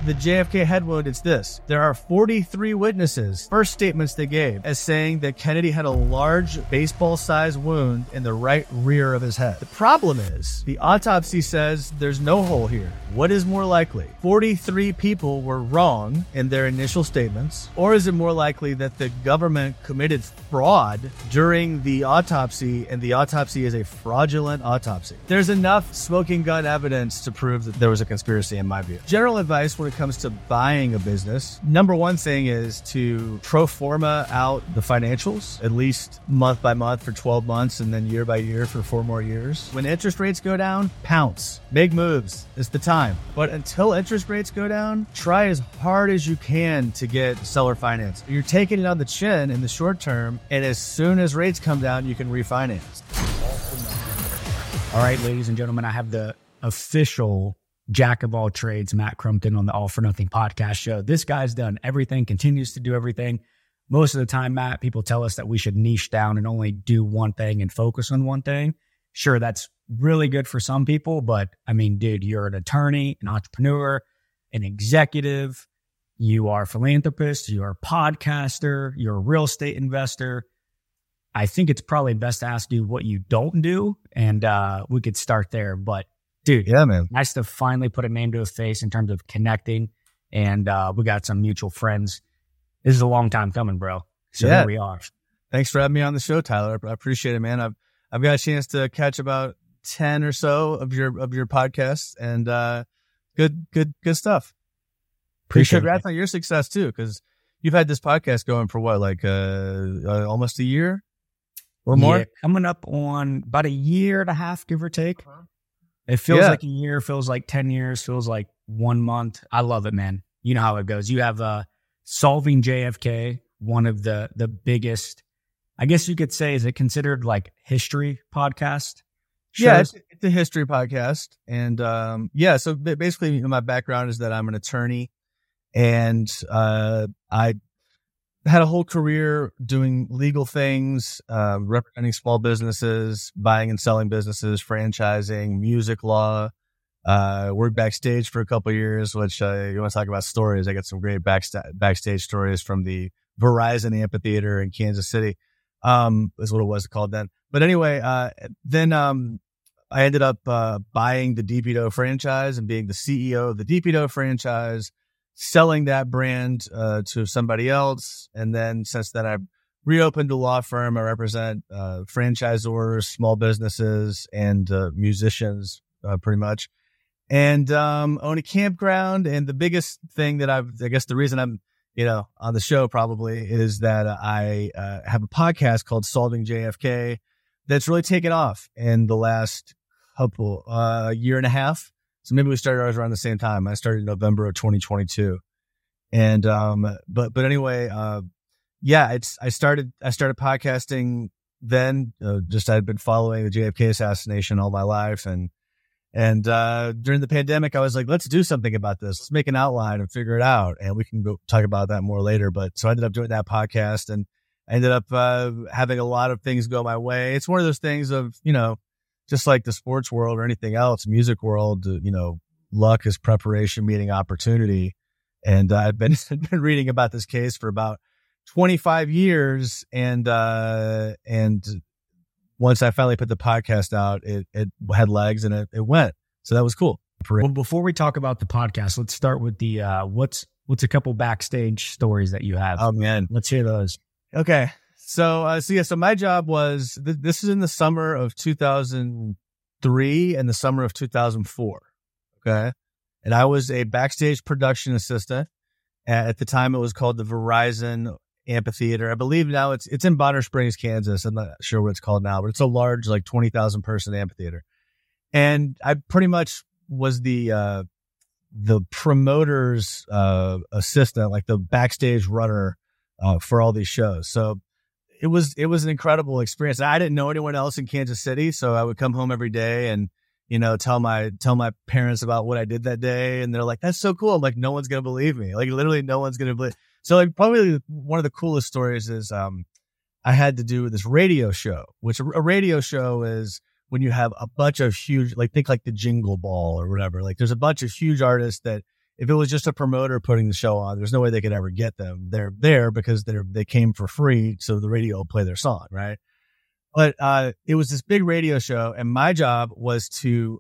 the JFK head wound, it's this. There are 43 witnesses, first statements they gave, as saying that Kennedy had a large baseball-sized wound in the right rear of his head. The problem is, the autopsy says there's no hole here. What is more likely? 43 people were wrong in their initial statements, or is it more likely that the government committed fraud during the autopsy, and the autopsy is a fraudulent autopsy? There's enough smoking gun evidence to prove that there was a conspiracy, in my view. General advice when it comes to buying a business, number one thing is to pro forma out the financials, at least month by month for 12 months and then year by year for 4 more years. When interest rates go down, pounce. Make moves. It's the time. But until interest rates go down, try as hard as you can to get seller finance. You're taking it on the chin in the short term, and as soon as rates come down, you can refinance. All right, ladies and gentlemen, I have the official jack of all trades, Matt Crumpton, on the All for Nothing podcast show. This guy's done everything, continues to do everything. Most of the time, Matt, people tell us that we should niche down and only do one thing and focus on one thing. Sure, that's really good for some people, but I mean, dude, you're an attorney, an entrepreneur, an executive, you are a philanthropist, you're a podcaster, you're a real estate investor. I think it's probably best to ask you what you don't do, and we could start there. But dude, yeah, man, nice to finally put a name to a face in terms of connecting, and we got some mutual friends. This is a long time coming, bro. So yeah. Here we are. Thanks for having me on the show, Tyler. I appreciate it, man. I've got a chance to catch about 10 or so of your podcasts, and good stuff. Appreciate Congrats on your success too, because you've had this podcast going for what, like almost a year or more? Yeah, coming up on about a year and a half, give or take. It feels like a year, feels like 10 years, feels like 1 month. I love it, man. You know how it goes. You have Solving JFK, one of the biggest, I guess you could say, is it considered like history podcast? Yeah, it's a history podcast. And so basically my background is that I'm an attorney, and I had a whole career doing legal things, representing small businesses, buying and selling businesses, franchising, music law. Worked backstage for a couple of years, which you want to talk about stories. I got some great backstage stories from the Verizon Amphitheater in Kansas City, is what it was called then. But anyway, then I ended up buying the DPDO franchise and being the CEO of the DPDO franchise, selling that brand to somebody else. And then since then, I've reopened a law firm. I represent franchisors, small businesses, and musicians pretty much. And own a campground. And the biggest thing that I guess the reason I'm on the show probably is that I have a podcast called Solving JFK that's really taken off in the last couple year and a half. So maybe we started ours around the same time. I started in November of 2022. And but anyway, I started podcasting then. I'd been following the JFK assassination all my life, and during the pandemic, I was like, let's do something about this. Let's make an outline and figure it out. And we can go talk about that more later. But so I ended up doing that podcast, and I ended up having a lot of things go my way. It's one of those things of, just like the sports world or anything else, music world, luck is preparation meeting opportunity. And I've been reading about this case for about 25 years. And once I finally put the podcast out, it had legs and it went. So that was cool. Well, before we talk about the podcast, let's start with the what's a couple backstage stories that you have. Oh man, let's hear those. Okay, so my job was this is in the summer of 2003 and the summer of 2004. Okay, and I was a backstage production assistant. At the time, it was called the Verizon Amphitheater. I believe now it's in Bonner Springs, Kansas. I'm not sure what it's called now, but it's a large, like 20,000 person amphitheater. And I pretty much was the promoter's assistant, like the backstage runner for all these shows. So it was an incredible experience. I didn't know anyone else in Kansas City, so I would come home every day and tell my parents about what I did that day, and they're like, "That's so cool." I'm like, "No one's gonna believe me. Like, literally, no one's gonna believe." So, like, probably one of the coolest stories is I had to do this radio show, which a radio show is when you have a bunch of huge, like, think like the Jingle Ball or whatever. Like, there's a bunch of huge artists that if it was just a promoter putting the show on, there's no way they could ever get them. They're there because they came for free, so the radio will play their song, right? But it was this big radio show, and my job was to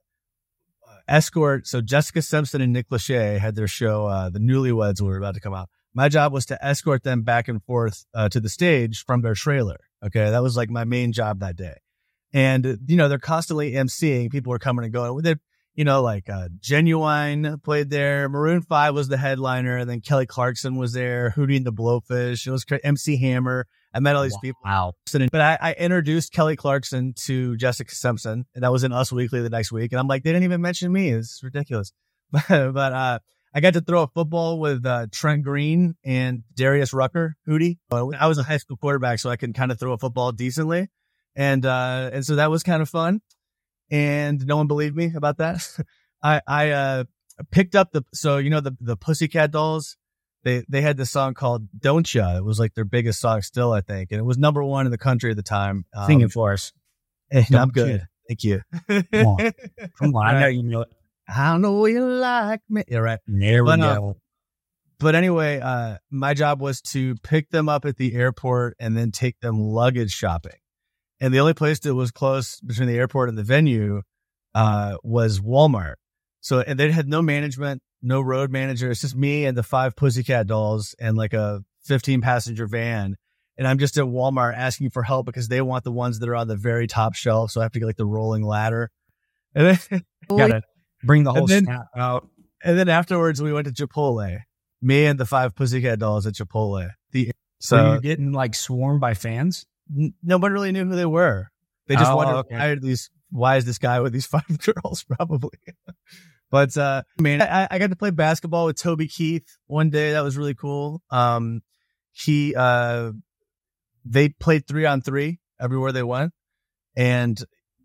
escort. So Jessica Simpson and Nick Lachey had their show, The Newlyweds were about to come out. My job was to escort them back and forth to the stage from their trailer. Okay, that was like my main job that day. And, you know, they're constantly emceeing. People are coming and going with it. You know, like Genuine played there. Maroon 5 was the headliner. And then Kelly Clarkson was there. Hootie and the Blowfish. It was MC Hammer. I met all these people. Wow. But I introduced Kelly Clarkson to Jessica Simpson. And that was in Us Weekly the next week. And I'm like, they didn't even mention me. It's ridiculous. But I got to throw a football with Trent Green and Darius Rucker, Hootie. I was a high school quarterback, so I could kind of throw a football decently. And so that was kind of fun. And no one believed me about that. I picked up the Pussycat Dolls. They had this song called Don't Ya. It was like their biggest song still, I think. And it was number 1 in the country at the time. Sing it for us. I'm good. Thank you. Come on. I know you know it. I know you like me. Yeah, right. There we go. But anyway, my job was to pick them up at the airport and then take them luggage shopping. And the only place that was close between the airport and the venue was Walmart. So, and they had no management, no road manager. It's just me and the 5 Pussycat Dolls and like a 15-passenger van. And I'm just at Walmart asking for help because they want the ones that are on the very top shelf. So I have to get like the rolling ladder. And then gotta bring the whole snap out. And then afterwards, we went to Chipotle. Me and the 5 Pussycat Dolls at Chipotle. So were you getting like swarmed by fans? Nobody really knew who they were. They just wondered, why is this guy with these 5 girls? Probably. But, man, I got to play basketball with Toby Keith one day. That was really cool. They played 3-on-3 everywhere they went. And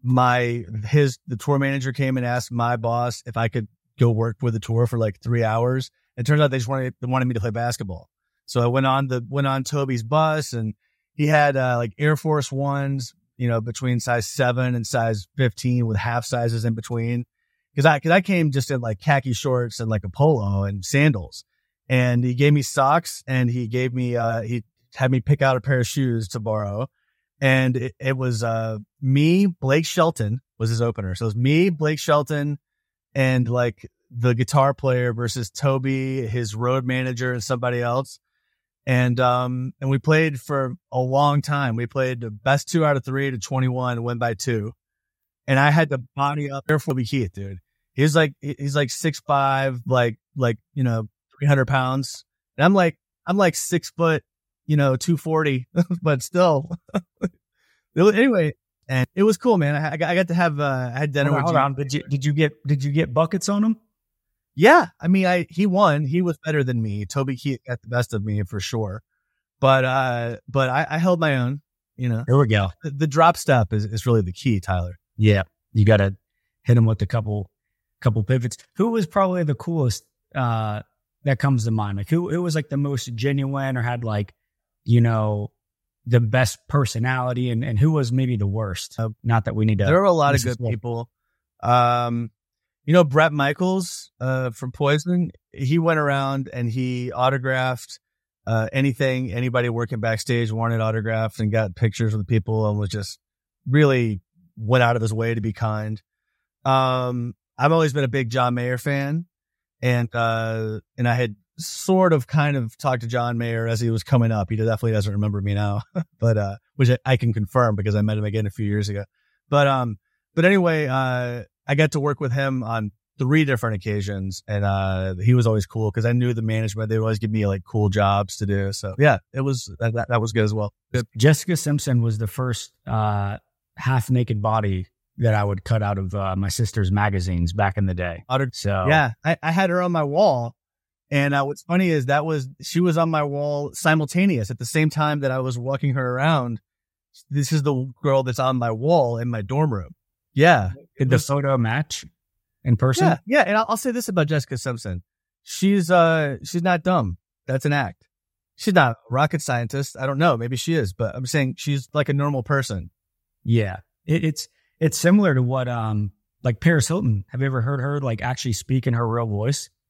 the tour manager came and asked my boss if I could go work with the tour for like 3 hours. It turns out they just wanted me to play basketball. So I went on Toby's bus, and he had like Air Force Ones, you know, between size 7 and size 15 with half sizes in between. Cause I came just in like khaki shorts and like a polo and sandals, and he gave me socks, and he gave me, he had me pick out a pair of shoes to borrow. And it was, me, Blake Shelton was his opener. So it was me, Blake Shelton, and like the guitar player versus Toby, his road manager, and somebody else. And we played for a long time. We played the best 2 out of 3 to 21, win by 2. And I had to body up there for Toby Keith, dude. He's like 6'5", like, you know, 300 pounds. And I'm like 6 foot, you know, 240, but still. Anyway, and it was cool, man. I got to have, I had dinner with you. Did you get buckets on him? Yeah. I mean, he won. He was better than me. Toby Keith got the best of me for sure. But I held my own, you know. Here we go. The drop step is really the key, Tyler. Yeah. You got to hit him with a couple pivots. Who was probably the coolest, that comes to mind? Like who was like the most genuine or had like, you know, the best personality, and who was maybe the worst? Not that we need to. There were a lot of good people. You know, Bret Michaels, from Poison, he went around and he autographed, anything anybody working backstage wanted autographed, and got pictures with people, and was just really went out of his way to be kind. I've always been a big John Mayer fan, and I had sort of kind of talked to John Mayer as he was coming up. He definitely doesn't remember me now, but, which I can confirm because I met him again a few years ago. But anyway, I got to work with him on 3 different occasions, and he was always cool because I knew the management. They would always give me like cool jobs to do. So yeah, it was that was good as well. Jessica Simpson was the first half naked body that I would cut out of my sister's magazines back in the day. So yeah, I had her on my wall, and what's funny is she was on my wall simultaneous at the same time that I was walking her around. This is the girl that's on my wall in my dorm room. Yeah. Did the photo match in person? Yeah. And I'll say this about Jessica Simpson. She's not dumb. That's an act. She's not a rocket scientist. I don't know. Maybe she is, but I'm saying she's like a normal person. Yeah. It's similar to what, like Paris Hilton. Have you ever heard her like actually speak in her real voice?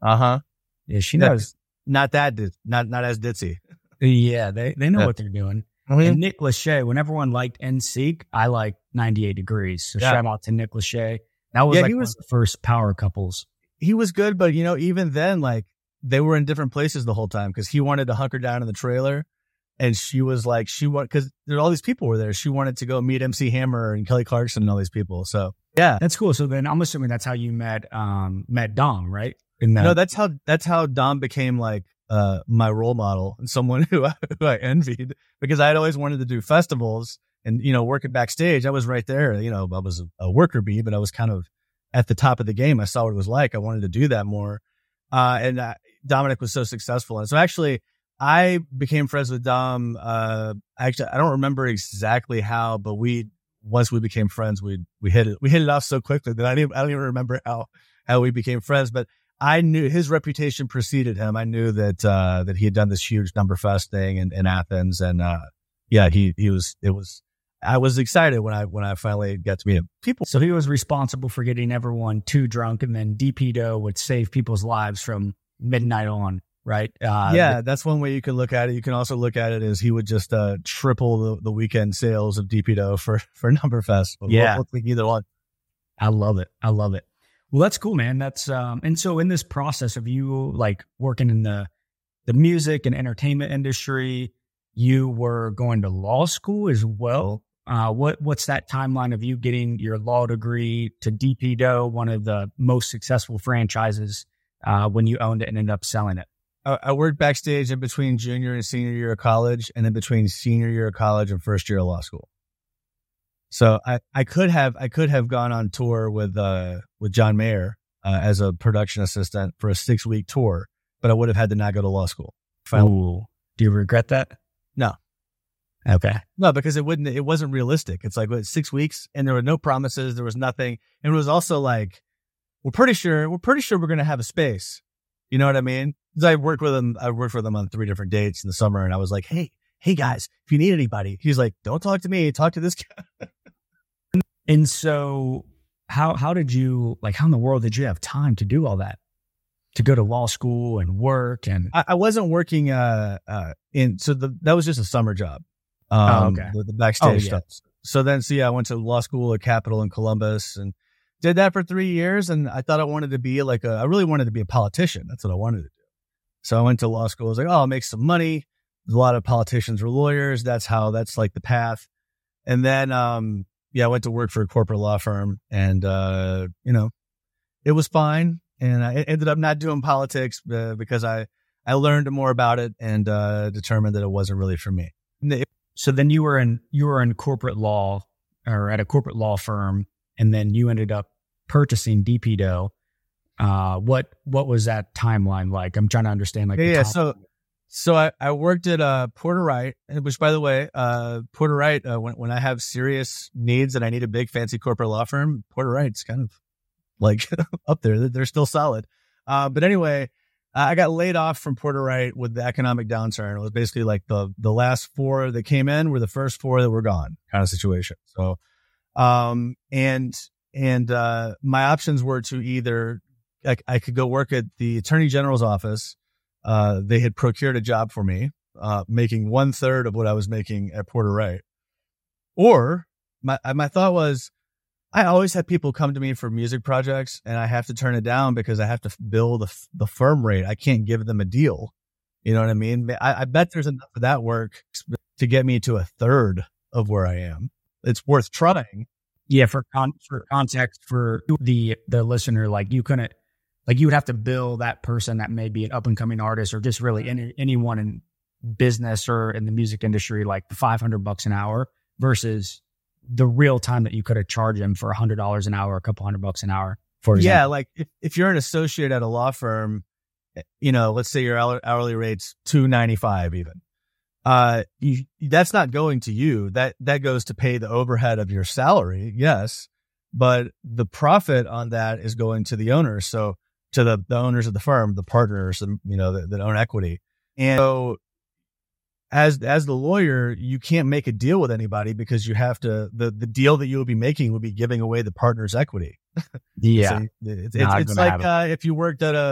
Uh-huh. Yeah, she knows. Not as ditzy. Yeah, they know what they're doing. And Nick Lachey, when everyone liked NSYNC, I like 98 Degrees. So shout out to Nick Lachey. That was one of the first power couples. He was good, but even then, like, they were in different places the whole time because he wanted to hunker down in the trailer, and she was like, because there all these people were there. She wanted to go meet MC Hammer and Kelly Clarkson and all these people. So yeah, that's cool. So then I'm assuming that's how you met Dom, right? No, that's how Dom became like my role model and someone who I envied, because I had always wanted to do festivals and, working backstage. I was right there. I was a worker bee, but I was kind of at the top of the game. I saw what it was like. I wanted to do that more. And Dominic was so successful. And so actually I became friends with Dom. Actually, I don't remember exactly how, but once we became friends, we hit it off so quickly that I don't even remember how we became friends, but I knew his reputation preceded him. I knew that he had done this huge Numberfest thing in Athens, and I was excited when I finally got to meet him. So he was responsible for getting everyone too drunk, and then DPDO would save people's lives from midnight on, right? That's one way you can look at it. You can also look at it as he would just triple the weekend sales of DPDO for Numberfest. We'll take either one. I love it. Well, that's cool, man. That's and so in this process of you like working in the music and entertainment industry, you were going to law school as well. What's that timeline of you getting your law degree to DPDO, one of the most successful franchises, when you owned it and ended up selling it? I worked backstage in between junior and senior year of college, and in between senior year of college and first year of law school. So I could have gone on tour with John Mayer as a production assistant for a 6-week tour, but I would have had to not go to law school. Ooh. Do you regret that? No. Okay. No, because it wasn't realistic. It's like 6 weeks, and there were no promises. There was nothing, and it was also like we're pretty sure we're going to have a space. You know what I mean? Because I worked with him on 3 different dates in the summer, and I was like, hey guys, if you need anybody. He's like, don't talk to me, talk to this guy. And so how did you, like, how in the world did you have time to do all that? To go to law school and work? And I wasn't working that was just a summer job. Okay. The backstage stuff. So I went to law school at Capital in Columbus and did that for 3 years. And I thought I wanted to be I really wanted to be a politician. That's what I wanted to do. So I went to law school. I was like, I'll make some money. A lot of politicians were lawyers. That's like the path. And then, I went to work for a corporate law firm, and, it was fine. And I ended up not doing politics because I learned more about it and determined that it wasn't really for me. So then you were in corporate law, or at a corporate law firm, and then you ended up purchasing DPDO. What was that timeline like? I'm trying to understand. So I worked at Porter Wright, which, by the way, Porter Wright, when I have serious needs and I need a big fancy corporate law firm, Porter Wright's kind of like up there. They're still solid. But anyway, I got laid off from Porter Wright with the economic downturn. It was basically like the last 4 that came in were the first 4 that were gone kind of situation. So, and my options were to either I could go work at the Attorney General's office. They had procured a job for me, making 1/3 of what I was making at Porter Wright. Or my thought was, I always have people come to me for music projects, and I have to turn it down because I have to bill the firm rate. I can't give them a deal. You know what I mean? I bet there's enough of that work to get me to 1/3 of where I am. It's worth trying. Yeah. For context for the listener, like you couldn't, like you would have to bill that person that may be an up and coming artist or just really anyone in business or in the music industry, like $500 an hour versus the real time that you could have charged them for $100 an hour, a couple $100 an hour. For example. Yeah. Like if you're an associate at a law firm, let's say your hourly rate's $295 even. That's not going to you. That goes to pay the overhead of your salary. Yes. But the profit on that is going to the owners. So to the owners of the firm, the partners, that own equity. And so as the lawyer, you can't make a deal with anybody because you have to, the deal that you would be making would be giving away the partner's equity. Yeah. So it's like if you worked at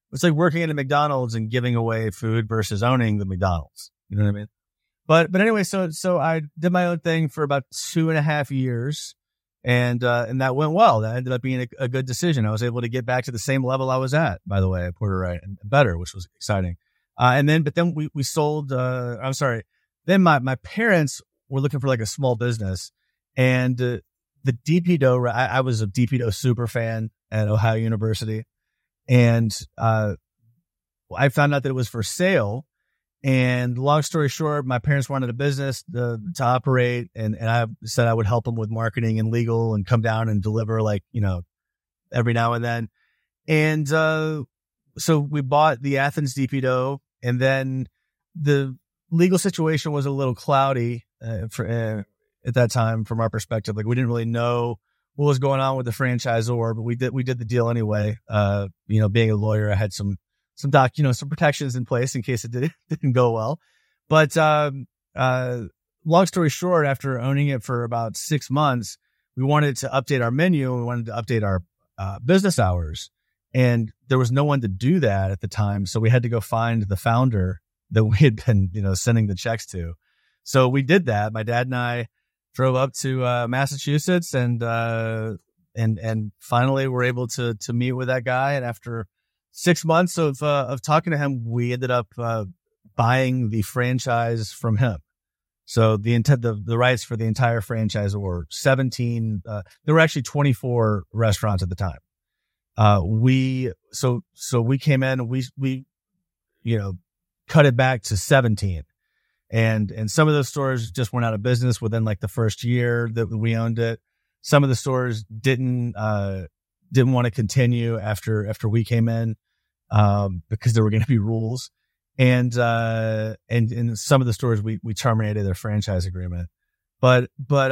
it's like working at a McDonald's and giving away food versus owning the McDonald's. You know what I mean? But anyway, so I did my own thing for about 2.5 years, and that went well. That ended up being a good decision. I was able to get back to the same level I was at, by the way, at Porter Wright, and better, which was exciting. But then we sold. I'm sorry. Then my parents were looking for like a small business, and the DP Dough. I was a DP Dough super fan at Ohio University, and I found out that it was for sale. And long story short, my parents wanted a business to operate, and I said I would help them with marketing and legal and come down and deliver, like, you know, every now and then. And so we bought the Athens DP Dough, and then the legal situation was a little cloudy at that time from our perspective. Like, we didn't really know what was going on with the franchisor, but we did the deal anyway. You know, being a lawyer, I had some protections in place in case it didn't go well. But long story short, after owning it for about 6 months, we wanted to update our menu. We wanted to update our business hours, and there was no one to do that at the time. So we had to go find the founder that we had been, you know, sending the checks to. So we did that. My dad and I drove up to Massachusetts, and finally were able to meet with that guy. And after 6 months of talking to him, we ended up buying the franchise from him. So the rights for the entire franchise were 17. There were actually 24 restaurants at the time. So we came in and we you know, cut it back to 17, and some of those stores just went out of business within like the first year that we owned it. Some of the stores didn't want to continue after we came in, because there were going to be rules, and in some of the stores we terminated their franchise agreement. But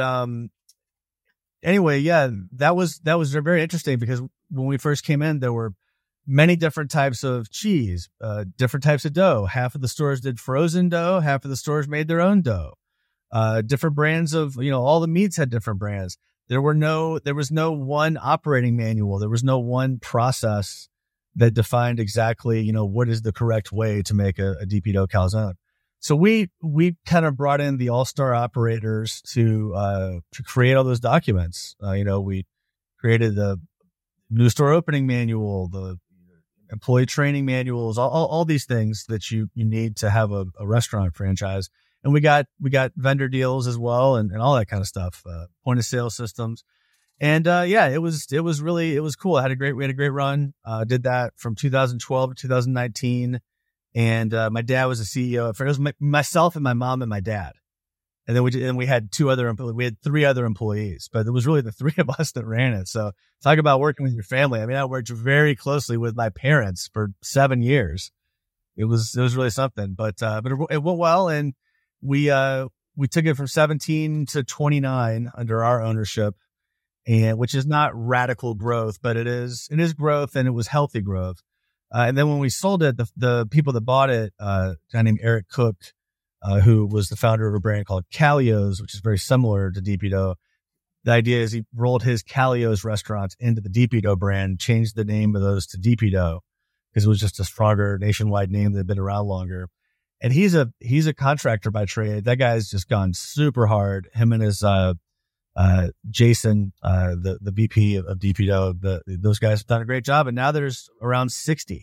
anyway, yeah, that was very interesting, because when we first came in, there were many different types of cheese, different types of dough. Half of the stores did frozen dough. Half of the stores made their own dough. Different brands of, you know, all the meats had different brands. There was no one operating manual. There was no one process that defined exactly, you know, what is the correct way to make a DP Dough calzone. So we kind of brought in the all-star operators to create all those documents. You know, we created the new store opening manual, the employee training manuals, all these things that you need to have a restaurant franchise. And we got vendor deals as well, and all that kind of stuff, point of sale systems. And yeah, it was cool. We had a great run. Did that from 2012 to 2019. And my dad was the CEO. It was myself and my mom and my dad. And then we had 3 other employees, but it was really the 3 of us that ran it. So talk about working with your family. I mean, I worked very closely with my parents for 7 years. It was really something, but it went well. And we took it from 17 to 29 under our ownership, and which is not radical growth, but it is growth, and it was healthy growth. And then when we sold it, the people that bought it, a guy named Eric Cook, who was the founder of a brand called Calio's, which is very similar to DP Dough. The idea is he rolled his Calio's restaurants into the DP Dough brand, changed the name of those to DP Dough because it was just a stronger nationwide name that had been around longer. And he's a contractor by trade. That guy's just gone super hard. Him and his Jason, the VP of DP Dough, those guys have done a great job. And now there's around 60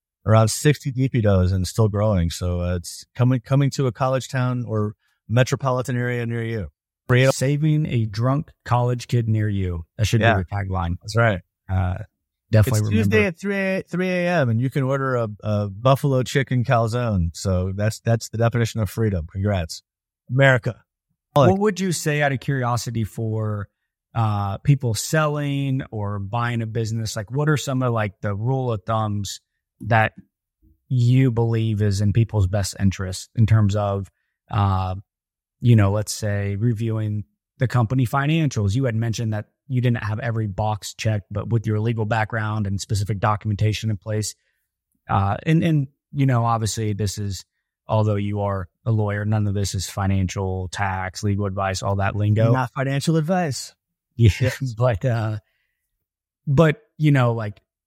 DP Doughs and still growing. So it's coming to a college town or metropolitan area near you. Saving a drunk college kid near you. That should be your tagline. That's right. Definitely. It's Tuesday at 3 a.m. and you can order a buffalo chicken calzone. So that's the definition of freedom. Congrats, America. What would you say, out of curiosity, for people selling or buying a business? Like, what are some of like the rule of thumbs that you believe is in people's best interest in terms of, let's say reviewing the company financials? You had mentioned that you didn't have every box checked, but with your legal background and specific documentation in place, and obviously this is, although you are a lawyer, none of this is financial, tax, legal advice, all that lingo. Not financial advice. Yeah. But like,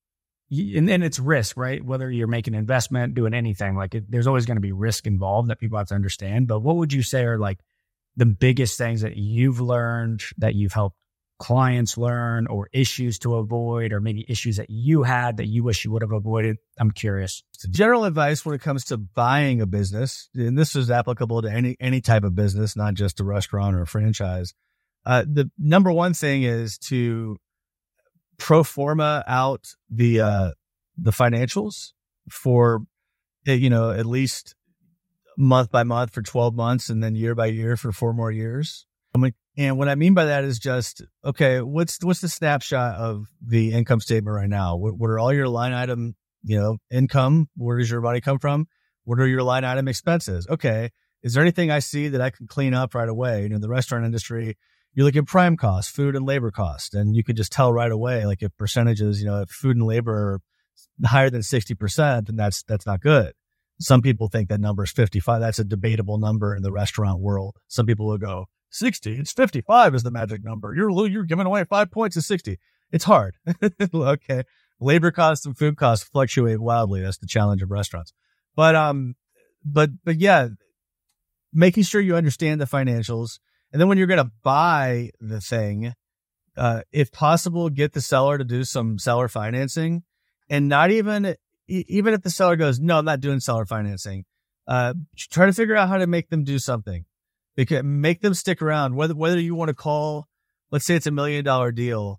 and it's risk, right? Whether you're making an investment, doing anything, like there's always going to be risk involved that people have to understand. But what would you say are like the biggest things that you've learned, that you've helped clients learn, or issues to avoid, or maybe issues that you had that you wish you would have avoided? I'm curious. So general advice when it comes to buying a business, and this is applicable to any type of business, not just a restaurant or a franchise. The number one thing is to pro forma out the financials for, at least month by month for 12 months and then year by year for 4 more years. And what I mean by that is just, okay, what's the snapshot of the income statement right now? What are all your line item, income? Where does your money come from? What are your line item expenses? Okay. Is there anything I see that I can clean up right away? In the restaurant industry, you look at prime costs, food and labor costs, and you could just tell right away, like if percentages, if food and labor are higher than 60%, then that's not good. Some people think that number is 55. That's a debatable number in the restaurant world. Some people will go 60. It's 55 is the magic number. You're giving away 5 points to 60. It's hard. Okay. Labor costs and food costs fluctuate wildly. That's the challenge of restaurants. But yeah, making sure you understand the financials. And then when you're going to buy the thing, if possible, get the seller to do some seller financing, and not even if the seller goes, no, I'm not doing seller financing, try to figure out how to make them do something, because make them stick around, whether you want to call, let's say it's $1 million deal,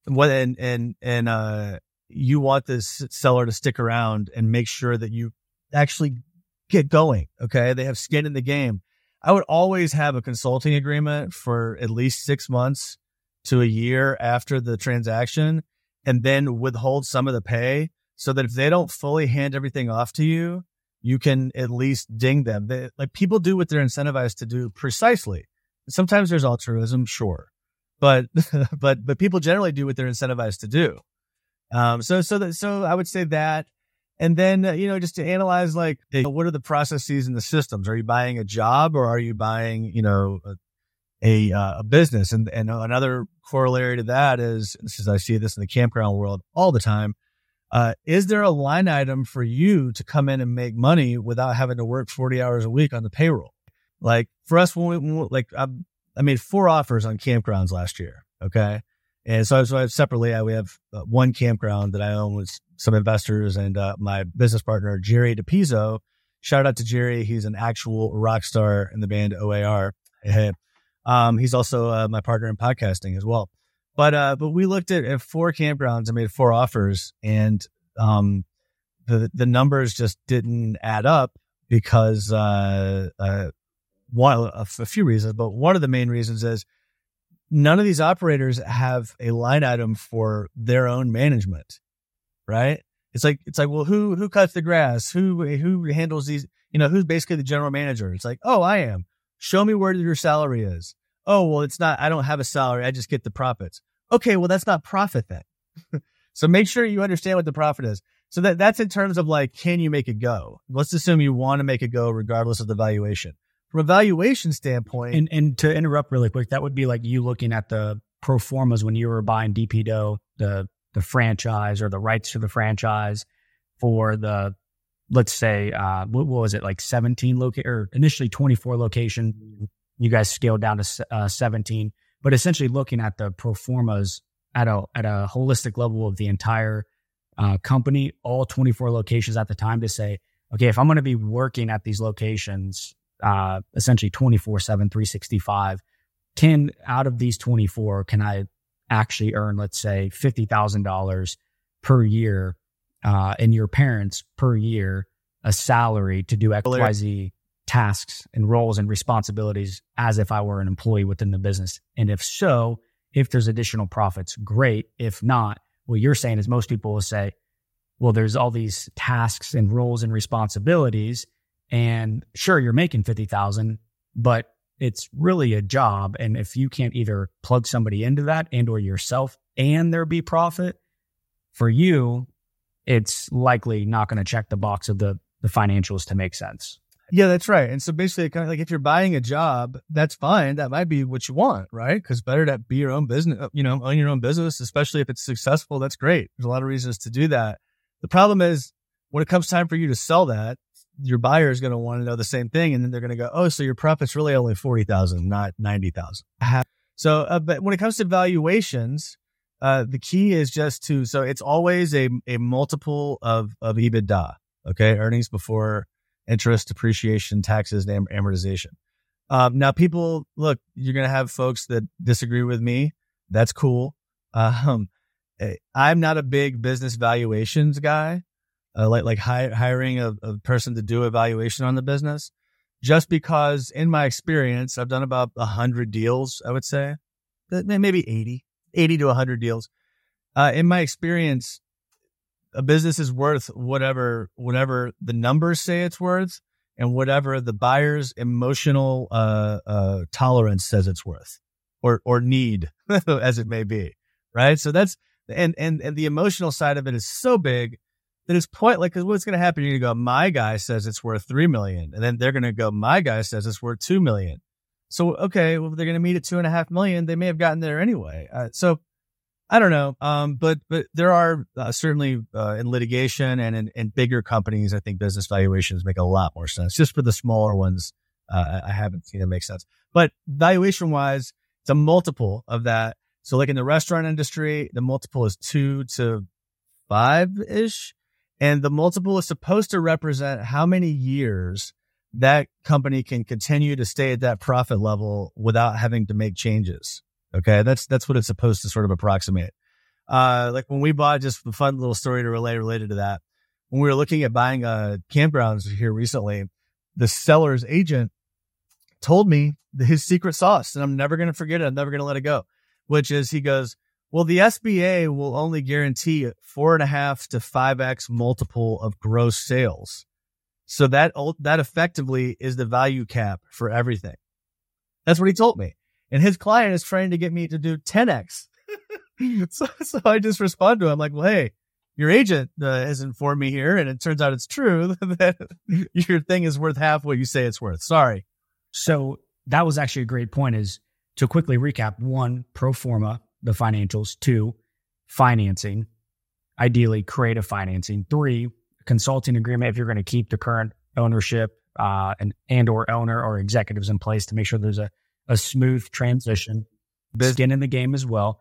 and you want this seller to stick around and make sure that you actually get going. Okay. They have skin in the game. I would always have a consulting agreement for at least 6 months to a year after the transaction, and then withhold some of the pay so that if they don't fully hand everything off to you, you can at least ding them. People do what they're incentivized to do precisely. Sometimes there's altruism, sure, but people generally do what they're incentivized to do. So I would say that. And then, just to analyze, what are the processes and the systems? Are you buying a job, or are you buying, a business? And another corollary to that is, since I see this in the campground world all the time, is there a line item for you to come in and make money without having to work 40 hours a week on the payroll? Like for us, I made 4 offers on campgrounds last year. Okay. And so separately, we have one campground that I own with some investors and my business partner, Jerry DePizzo. Shout out to Jerry. He's an actual rock star in the band OAR. He's also my partner in podcasting as well. But we looked at 4 campgrounds and made 4 offers, and the numbers just didn't add up because a few reasons, but one of the main reasons is none of these operators have a line item for their own management, right? It's like, well, who cuts the grass? Who handles these, who's basically the general manager? It's like, oh, I am. Show me where your salary is. Oh, well, it's not, I don't have a salary. I just get the profits. Okay. Well, that's not profit then. So make sure you understand what the profit is. So that's in terms of can you make it go? Let's assume you want to make it go regardless of the valuation. From a valuation standpoint. And to interrupt really quick, that would be like you looking at the pro formas when you were buying DP Dough, the franchise or the rights to the franchise for the, let's say, what was it, like 17 or initially 24 location. You guys scaled down to 17, but essentially looking at the pro formas at a holistic level of the entire company, all 24 locations at the time, to say, okay, if I'm going to be working at these locations, essentially 24/7, 365, out of these 24, can I actually earn, let's say, $50,000 per year, and your parents per year, a salary to do XYZ tasks and roles and responsibilities as if I were an employee within the business? And if so, if there's additional profits, great. If not, what you're saying is most people will say, well, there's all these tasks and roles and responsibilities, and sure, you're making $50,000, but it's really a job. And if you can't either plug somebody into that and or yourself and there be profit for you, it's likely not going to check the box of the financials to make sense. Yeah, that's right. And so basically, kind of like if you're buying a job, that's fine. That might be what you want, right? Because better to be your own business, own your own business, especially if it's successful. That's great. There's a lot of reasons to do that. The problem is when it comes time for you to sell that, your buyer is going to want to know the same thing. And then they're going to go, oh, so your profit's really only 40,000, not 90,000. So, but when it comes to valuations, the key is just so it's always a multiple of EBITDA. Okay. Earnings before interest, depreciation, taxes, and amortization. Now people, look, you're going to have folks that disagree with me. That's cool. I'm not a big business valuations guy. Like hiring a person to do a valuation on the business, just because in my experience, I've done about 100 deals, I would say, maybe 80 to 100 deals. In my experience, a business is worth whatever the numbers say it's worth and whatever the buyer's emotional tolerance says it's worth or need, as it may be, right? So that's, and the emotional side of it is so big that it's pointless, because what's going to happen? You're going to go, my guy says it's worth $3 million. And then they're going to go, my guy says it's worth $2 million. So, okay, well, if they're going to meet at $2.5 million, they may have gotten there anyway. So I don't know. But there are certainly in litigation and in bigger companies, I think business valuations make a lot more sense. Just for the smaller ones, I haven't seen it make sense. But valuation wise, it's a multiple of that. So like in the restaurant industry, the multiple is 2 to 5-ish. And the multiple is supposed to represent how many years that company can continue to stay at that profit level without having to make changes. Okay. That's what it's supposed to sort of approximate. Like when we bought, just a fun little story to related to that. When we were looking at buying campgrounds here recently, the seller's agent told me his secret sauce, and I'm never going to forget it. I'm never going to let it go, which is he goes, well, the SBA will only guarantee 4.5 to 5x multiple of gross sales. So that effectively is the value cap for everything. That's what he told me. And his client is trying to get me to do 10x. So I just respond to him like, well, hey, your agent has informed me here, and it turns out it's true that your thing is worth half what you say it's worth. Sorry. So that was actually a great point, is to quickly recap: 1, pro forma, the financials; 2, financing, ideally creative financing; 3, consulting agreement if you're going to keep the current ownership and or owner or executives in place to make sure there's a smooth transition. Skin in the game as well.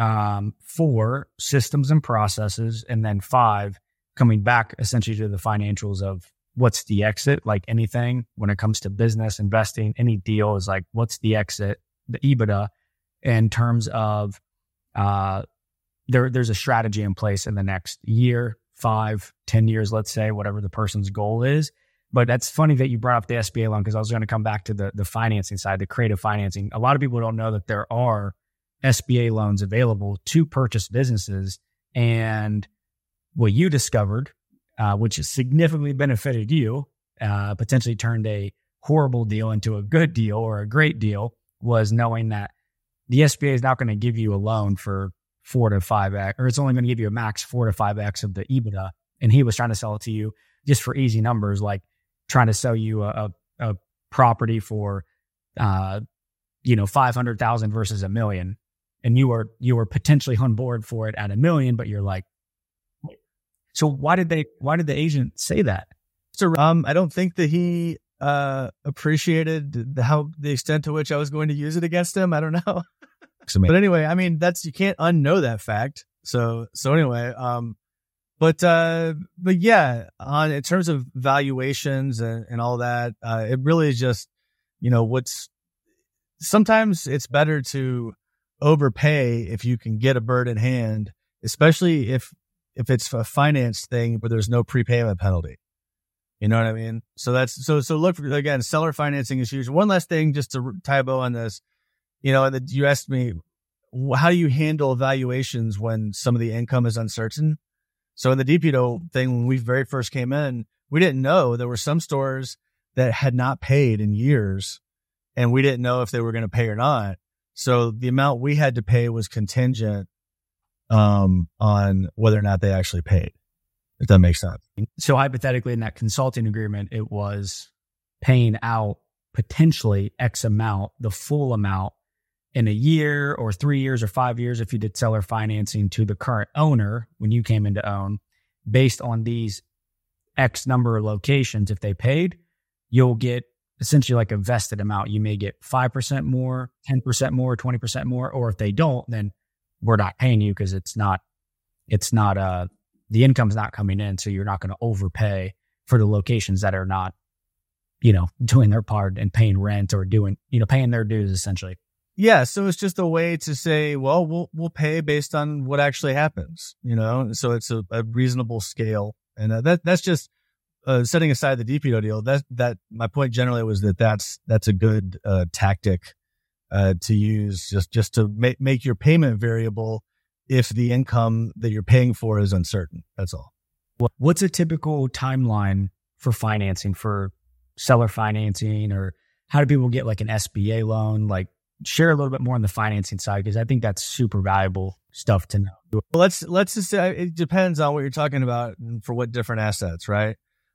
4, systems and processes. And then 5, coming back essentially to the financials of what's the exit. Like anything when it comes to business, investing, any deal is like, what's the exit, the EBITDA, in terms of there's a strategy in place in the next year, 5, 10 years, let's say, whatever the person's goal is. But that's funny that you brought up the SBA loan, because I was going to come back to the financing side, the creative financing. A lot of people don't know that there are SBA loans available to purchase businesses. And what you discovered, which has significantly benefited you, potentially turned a horrible deal into a good deal or a great deal, was knowing that the SBA is not going to give you a loan for 4 to 5x, or it's only going to give you a max 4 to 5x of the EBITDA. And he was trying to sell it to you just for easy numbers, like trying to sell you a property for, 500,000 versus $1 million. And you were potentially on board for it at $1 million, but you're like, so why did the agent say that? So, I don't think that he, appreciated the extent to which I was going to use it against him. I don't know. But anyway, I mean, you can't unknow that fact. So anyway, but yeah, in terms of valuations and all that, it really is just, sometimes it's better to overpay if you can get a bird in hand, especially if it's a finance thing where there's no prepayment penalty. You know what I mean? So so look, again, seller financing is huge. One last thing, just to tie a bow on this, and you asked me, how do you handle valuations when some of the income is uncertain? So in the DPDO thing, when we very first came in, we didn't know there were some stores that had not paid in years, and we didn't know if they were going to pay or not. So the amount we had to pay was contingent on whether or not they actually paid, if that makes sense. So hypothetically, in that consulting agreement, it was paying out potentially X amount, the full amount, in a year or 3 years or 5 years if you did seller financing to the current owner when you came in to own. based on these X number of locations, if they paid, you'll get essentially like a vested amount. You may get 5% more, 10% more, 20% more, or if they don't, then we're not paying you because it's not, the income's not coming in. So you're not going to overpay for the locations that are not, doing their part and paying rent or doing, paying their dues essentially. Yeah. So it's just a way to say, well, we'll pay based on what actually happens, so it's a reasonable scale. And that's just setting aside the DPO deal. That my point generally was that's a good tactic to use just to make your payment variable if the income that you're paying for is uncertain. That's all. What's a typical timeline for financing, for seller financing, or how do people get like an SBA loan? Like, share a little bit more on the financing side, because I think that's super valuable stuff to know. Well, let's just say it depends on what you're talking about and for what different assets, right?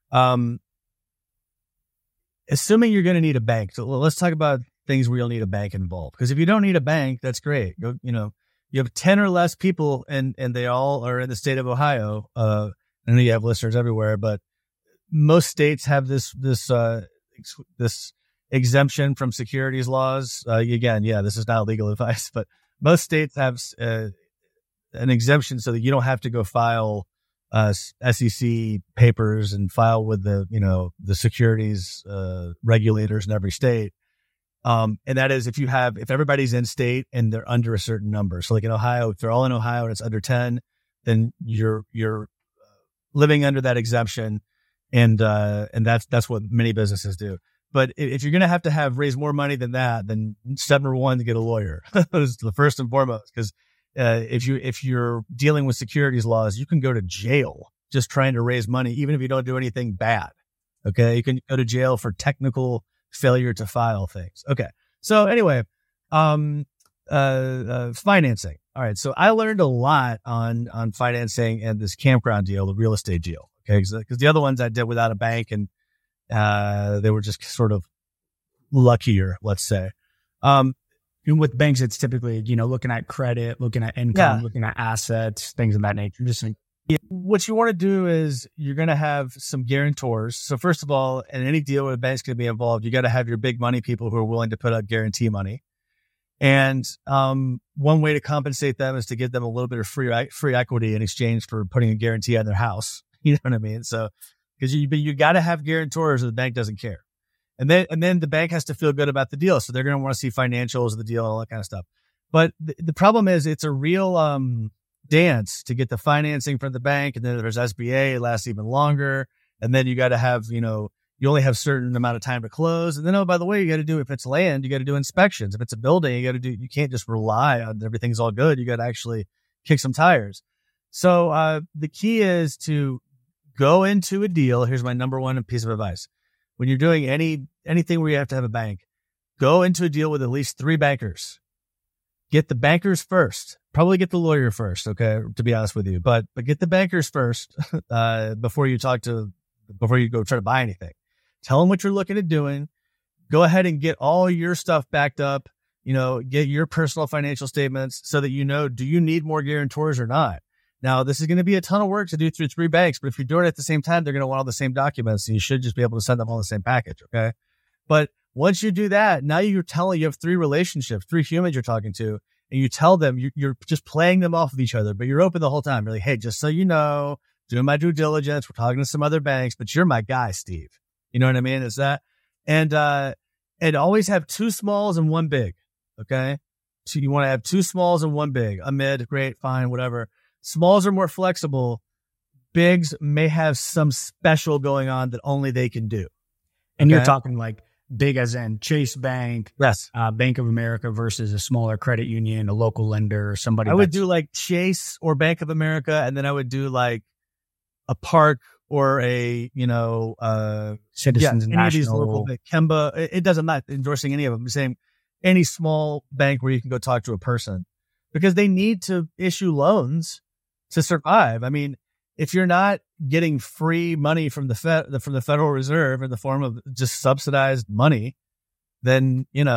Assuming you're going to need a bank. So let's talk about things where you'll need a bank involved. Because if you don't need a bank, that's great. You have 10 or less people and they all are in the state of Ohio. I know you have listeners everywhere, but most states have this exemption from securities laws. Again, this is not legal advice, but most states have an exemption so that you don't have to go file SEC papers and file with the securities regulators in every state. And that is if everybody's in state and they're under a certain number. So like in Ohio, if they're all in Ohio and it's under 10, then you're living under that exemption. And that's what many businesses do. But if you're going to have raise more money than that, then step number one, to get a lawyer is the first and foremost. Because if you're dealing with securities laws, you can go to jail just trying to raise money, even if you don't do anything bad. Okay, you can go to jail for technical failure to file things. Okay, so anyway, financing. All right, so I learned a lot on financing and this campground deal, the real estate deal. Okay, because the other ones I did without a bank, and they were just sort of luckier, let's say. With banks, it's typically, looking at credit, looking at income, looking at assets, things of that nature. What you want to do is you're going to have some guarantors. So first of all, in any deal where a bank's going to be involved, you got to have your big money people who are willing to put up guarantee money. And one way to compensate them is to give them a little bit of free equity in exchange for putting a guarantee on their house. You know what I mean? So because you got to have guarantors, or the bank doesn't care. And then the bank has to feel good about the deal. So they're going to want to see financials of the deal and all that kind of stuff. But the problem is it's a real dance to get the financing from the bank. And then there's SBA, it lasts even longer. And then you got to have, you only have a certain amount of time to close. And then, oh, by the way, you got to do, if it's land, you got to do inspections. If it's a building, you can't just rely on everything's all good. You got to actually kick some tires. So the key is to go into a deal. Here's my number one piece of advice. When you're doing anything where you have to have a bank, go into a deal with at least 3 bankers. Get the bankers first. Probably get the lawyer first, okay, to be honest with you. But get the bankers first before you go try to buy anything. Tell them what you're looking at doing. Go ahead and get all your stuff backed up. Get your personal financial statements so that do you need more guarantors or not? Now, this is going to be a ton of work to do through 3 banks, but if you're doing it at the same time, they're going to want all the same documents, and you should just be able to send them all the same package, okay? But once you do that, now you have 3 relationships, 3 humans you're talking to, and you tell them you're just playing them off of each other, but you're open the whole time. You're like, hey, just so you know, doing my due diligence, we're talking to some other banks, but you're my guy, Steve. You know what I mean? It's that. And always have 2 smalls and 1 big, okay? So you want to have 2 smalls and 1 big. A mid, great, fine, whatever. Smalls are more flexible. Bigs may have some special going on that only they can do. And you're talking like big as in Chase Bank, yes, Bank of America versus a smaller credit union, a local lender, or somebody. I would do like Chase or Bank of America, and then I would do like a Park or a Citizens any National, of these local Kemba. It doesn't matter endorsing any of them. I'm saying any small bank where you can go talk to a person, because they need to issue loans to survive. I mean, if you're not getting free money from the Federal Reserve in the form of just subsidized money, then you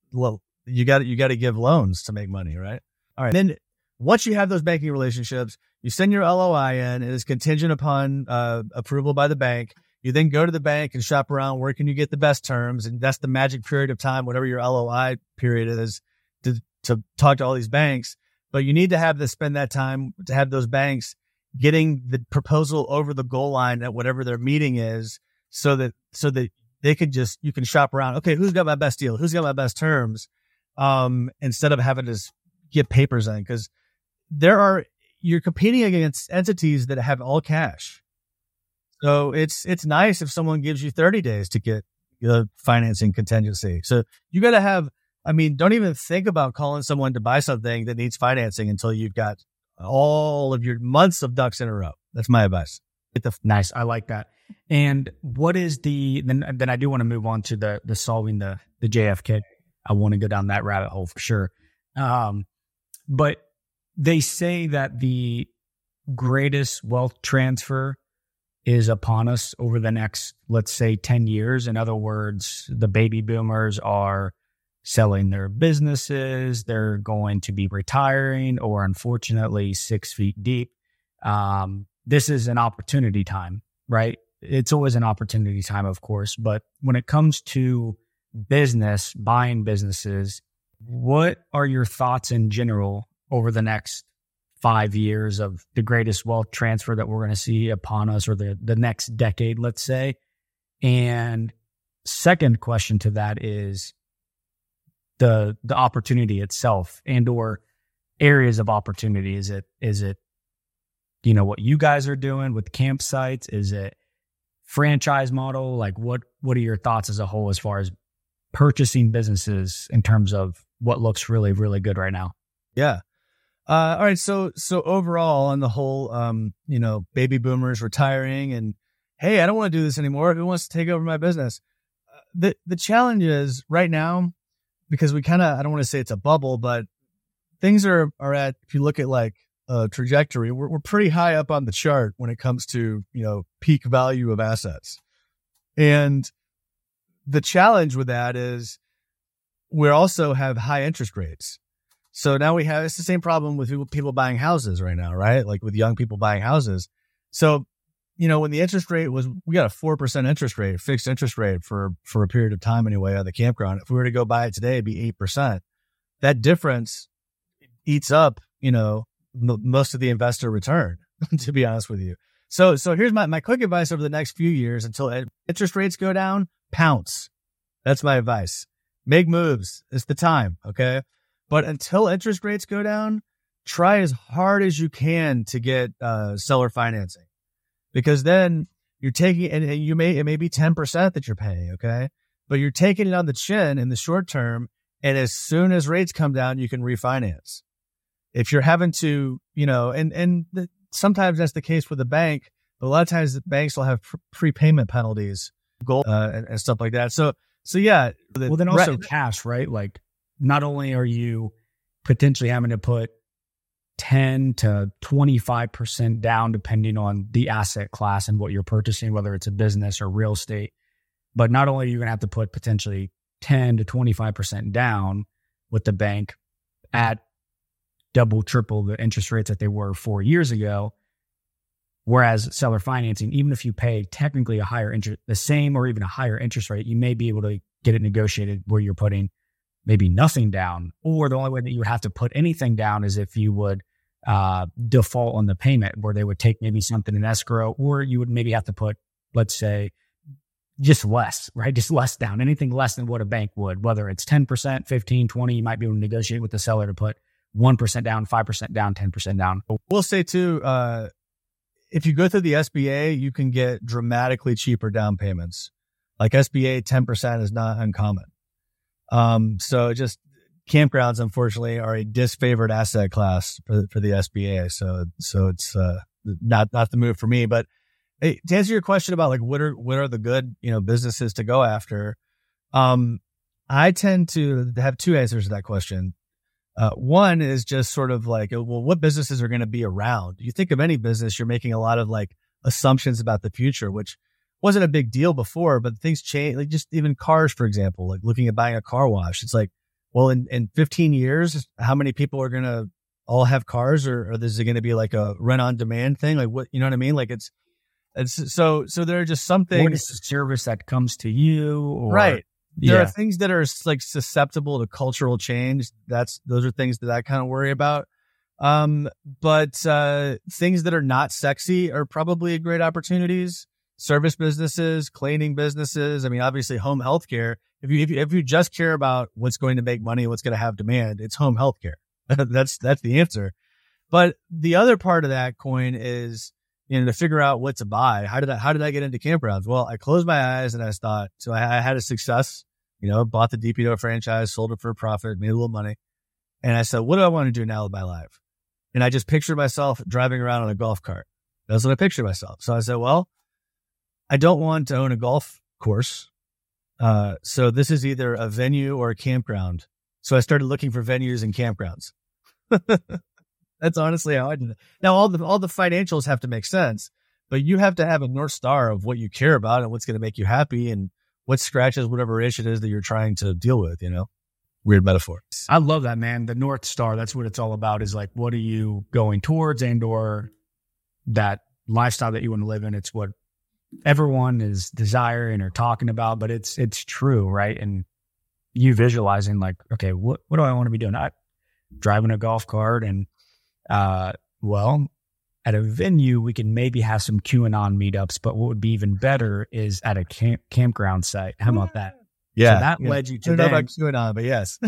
got to give loans to make money, right? All right. Then once you have those banking relationships, You send your LOI in. It is contingent upon approval by the bank. You then go to the bank and shop around. Where can you get the best terms? And that's the magic period of time, whatever your LOI period is, to talk to all these banks. But you need to spend that time to have those banks getting the proposal over the goal line at whatever their meeting is, so that they could you can shop around. Okay, who's got my best deal? Who's got my best terms? Instead of having to get papers in, because you're competing against entities that have all cash. So it's nice if someone gives you 30 days to get the financing contingency. So you got to don't even think about calling someone to buy something that needs financing until you've got all of your months of ducks in a row. That's my advice. Nice. I like that. And what is then I do want to move on to the solving the JFK. I want to go down that rabbit hole for sure. But they say that the greatest wealth transfer is upon us over the next, let's say, 10 years. In other words, the baby boomers are selling their businesses. They're going to be retiring, or unfortunately 6 feet deep. This is an opportunity time, right? It's always an opportunity time, of course. But when it comes to business, buying businesses, what are your thoughts in general over the next 5 years of the greatest wealth transfer that we're going to see upon us, or the next decade, let's say? And second question to that is the opportunity itself, and or areas of opportunity. Is it what you guys are doing with campsites? Is it franchise model? Like what are your thoughts as a whole as far as purchasing businesses in terms of what looks really, really good right now? Yeah. All right. So overall, on the whole, baby boomers retiring and, hey, I don't want to do this anymore. Who wants to take over my business? The challenge is right now, because I don't want to say it's a bubble, but things are at, if you look at like a trajectory, we're pretty high up on the chart when it comes to, peak value of assets. And the challenge with that is we also have high interest rates. So now it's the same problem with people buying houses right now, right? Like with young people buying houses. So, when the interest rate we got a 4% interest rate, fixed interest rate for a period of time anyway on the campground. If we were to go buy it today, it'd be 8%. That difference eats up, most of the investor return, to be honest with you. So here's my quick advice over the next few years until interest rates go down: pounce. That's my advice. Make moves. It's the time. Okay. But until interest rates go down, try as hard as you can to get seller financing, because then you're taking, and it may be 10% that you're paying, okay? But you're taking it on the chin in the short term, and as soon as rates come down, you can refinance. If you're having to, sometimes that's the case with a bank, but a lot of times the banks will have prepayment penalties, and stuff like that. So yeah. Well, then also cash, right? Like, not only are you potentially having to put 10 to 25% down, depending on the asset class and what you're purchasing, whether it's a business or real estate, but not only are you going to have to put potentially 10 to 25% down with the bank at double, triple the interest rates that they were 4 years ago. Whereas seller financing, even if you pay technically the same or even a higher interest rate, you may be able to get it negotiated where you're putting maybe nothing down, or the only way that you would have to put anything down is if you would default on the payment, where they would take maybe something in escrow, or you would maybe have to put, let's say, just less, right? Just less down, anything less than what a bank would, whether it's 10%, 15, 20, you might be able to negotiate with the seller to put 1% down, 5% down, 10% down. We'll say too, if you go through the SBA, you can get dramatically cheaper down payments. Like SBA 10% is not uncommon. So just campgrounds, unfortunately, are a disfavored asset class for the SBA. So it's not the move for me. But hey, to answer your question about like what are the good businesses to go after, I tend to have two answers to that question. One is just sort of like, well, what businesses are going to be around? You think of any business, you're making a lot of like assumptions about the future, which wasn't a big deal before, but things change. Like just even cars, for example, like looking at buying a car wash. It's like, well, in 15 years, how many people are going to all have cars, or is it going to be like a rent on demand thing? Like what, you know what I mean? Like it's so there are just some things. What is the service that comes to you? Or, right. There yeah. are things that are like susceptible to cultural change. Those are things that I kind of worry about. But things that are not sexy are probably great opportunities. Service businesses, cleaning businesses. I mean, obviously home healthcare. If you just care about what's going to make money, what's going to have demand, it's home healthcare. That's the answer. But the other part of that coin is, to figure out what to buy. How did I get into campgrounds? Well, I closed my eyes and I thought, so I had a success, bought the DPO franchise, sold it for a profit, made a little money. And I said, what do I want to do now with my life? And I just pictured myself driving around on a golf cart. That's what I pictured myself. So I said, well, I don't want to own a golf course. So this is either a venue or a campground. So I started looking for venues and campgrounds. That's honestly how I did it. Now, all the financials have to make sense, but you have to have a North Star of what you care about and what's going to make you happy and what scratches whatever issue it is that you're trying to deal with, Weird metaphor. I love that, man. The North Star, that's what it's all about, is like, what are you going towards, and or that lifestyle that you want to live in. It's what everyone is desiring or talking about, but it's true, right? And you visualizing like, okay, what do I want to be doing? I driving a golf cart, and well, at a venue we can maybe have some QAnon meetups, but what would be even better is at a campground site. How about that? Yeah, so that led you to. I don't know about QAnon, but yes.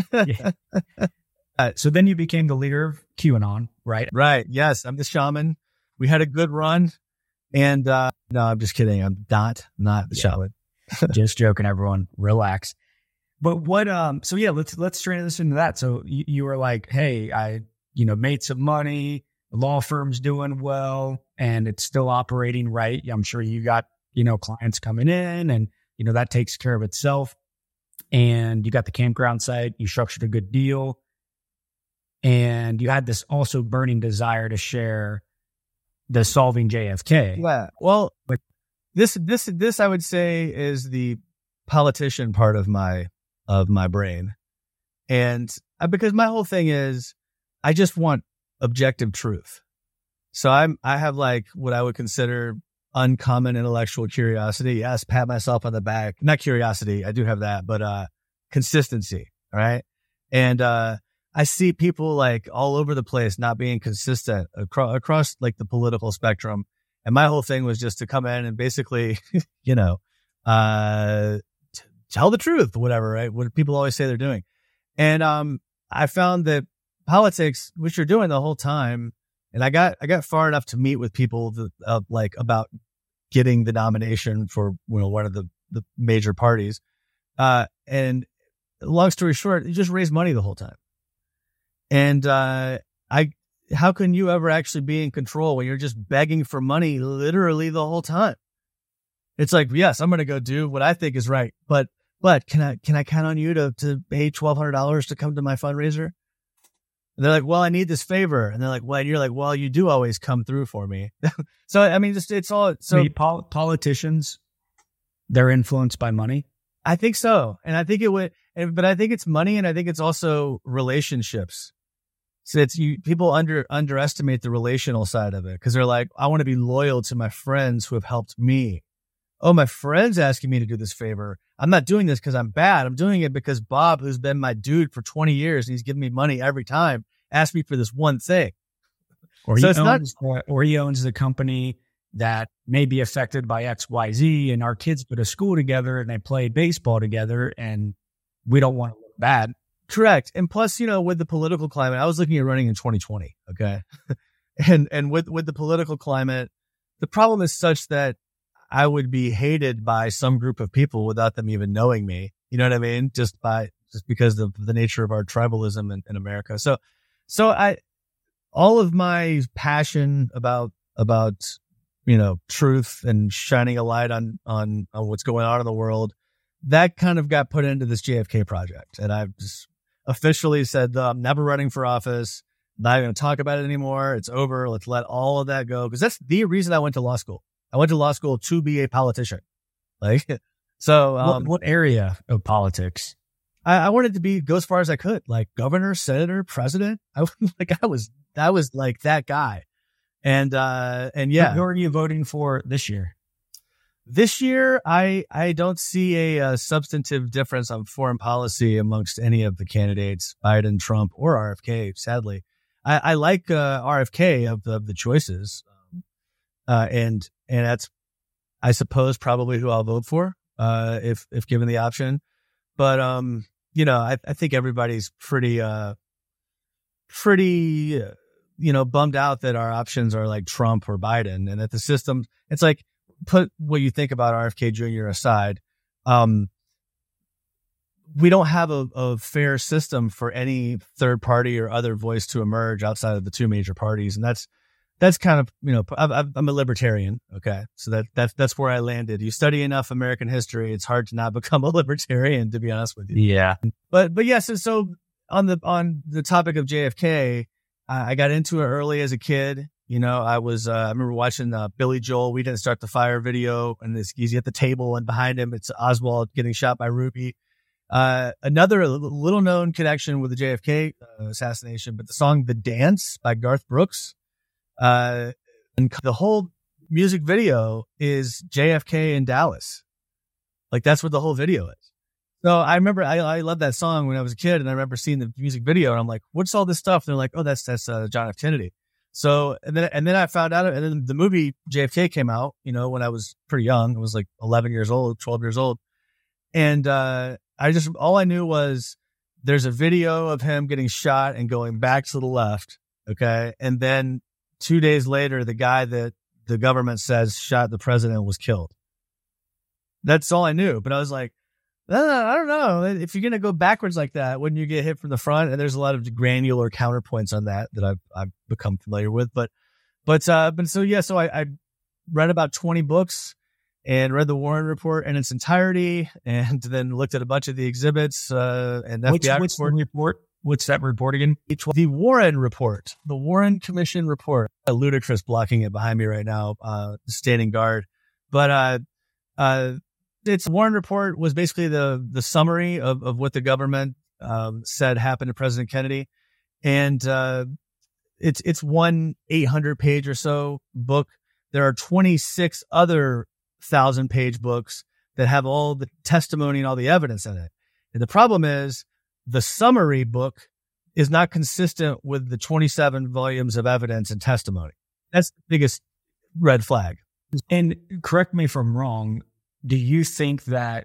Yeah. So then you became the leader of QAnon, right? Right. Yes, I'm the shaman. We had a good run, and no, I'm just kidding. I'm not the shaman. Just joking, everyone. Relax. But what? So yeah, let's transition into that. So you were like, hey, I made some money. The law firm's doing well, and it's still operating right. I'm sure you got clients coming in, and that takes care of itself. And you got the campground site. You structured a good deal, and you had this also burning desire to share the Solving JFK. Yeah. Well, this I would say is the politician part of my brain, and because my whole thing is I just want objective truth. So I have like what I would consider uncommon intellectual curiosity. Yes, pat myself on the back. Not curiosity, I do have that, but consistency. All right, and I see people like all over the place not being consistent across like the political spectrum. And my whole thing was just to come in and basically, tell the truth, whatever, right? What people always say they're doing. And I found that politics, which you're doing the whole time, and I got far enough to meet with people that, like about getting the nomination for one of the major parties. And long story short, you just raise money the whole time. And how can you ever actually be in control when you're just begging for money literally the whole time? It's like, yes, I'm going to go do what I think is right, but can I count on you to pay $1,200 to come to my fundraiser? And they're like, well, I need this favor. And they're like, well, and you're like, well, you do always come through for me. So, I mean, it's all, so politicians, they're influenced by money. I think so. And I think but I think it's money, and I think it's also relationships. So people underestimate the relational side of it, because they're like, I want to be loyal to my friends who have helped me. Oh, my friend's asking me to do this favor. I'm not doing this because I'm bad. I'm doing it because Bob, who's been my dude for 20 years, and he's giving me money every time, asked me for this one thing. Or he owns the company that may be affected by XYZ, and our kids go to school together and they play baseball together, and we don't want to look bad. Correct. And plus, with the political climate, I was looking at running in 2020. Okay. and with the political climate, the problem is such that I would be hated by some group of people without them even knowing me. You know what I mean? Just because of the nature of our tribalism in America. So all of my passion about, truth and shining a light on what's going on in the world, that kind of got put into this JFK project. And I've just officially said, I'm never running for office. I'm not going to talk about it anymore. It's over. Let's let all of that go. Because that's the reason I went to law school. I went to law school to be a politician. Like, so, what area of politics? I wanted to go as far as I could, like governor, senator, president. I was like that guy. And yeah. Who are you voting for this year? This year, I don't see a substantive difference on foreign policy amongst any of the candidates, Biden, Trump, or RFK, sadly. I like RFK of the choices. And that's, I suppose, probably who I'll vote for, if given the option. But, I think everybody's pretty, bummed out that our options are like Trump or Biden, and that the system, it's like, put what you think about RFK Jr. aside. We don't have a fair system for any third party or other voice to emerge outside of the two major parties. And that's kind of, I'm a libertarian. Okay. So that's where I landed. You study enough American history, it's hard to not become a libertarian, to be honest with you. Yeah. But yes. So on the topic of JFK, I got into it early as a kid. I remember watching Billy Joel, "We Didn't Start the Fire" video, and he's at the table, and behind him, it's Oswald getting shot by Ruby. Another little known connection with the JFK assassination, but the song "The Dance" by Garth Brooks. And the whole music video is JFK in Dallas. Like, that's what the whole video is. So I remember I loved that song when I was a kid, and I remember seeing the music video, and I'm like, what's all this stuff? And they're like, oh, that's John F. Kennedy. So, and then I found out, and then the movie JFK came out, when I was pretty young. I was like 11 years old, 12 years old. And, all I knew was there's a video of him getting shot and going back to the left. Okay. And then 2 days later, the guy that the government says shot the president was killed. That's all I knew. But I was like, I don't know. If you're going to go backwards like that, wouldn't you get hit from the front? And there's a lot of granular counterpoints on that I've become familiar with. So I read about 20 books and read the Warren Report in its entirety, and then looked at a bunch of the exhibits, and FBI report. What's that report again? The Warren Report, the Warren Commission report. Ludicrous blocking it behind me right now, standing guard. But, it's Warren Report was basically the summary of what the government said happened to President Kennedy, and it's one 800-page or so book. There are 26 other 1,000-page books that have all the testimony and all the evidence in it. And the problem is the summary book is not consistent with the 27 volumes of evidence and testimony. That's the biggest red flag. And correct me if I'm wrong, do you think that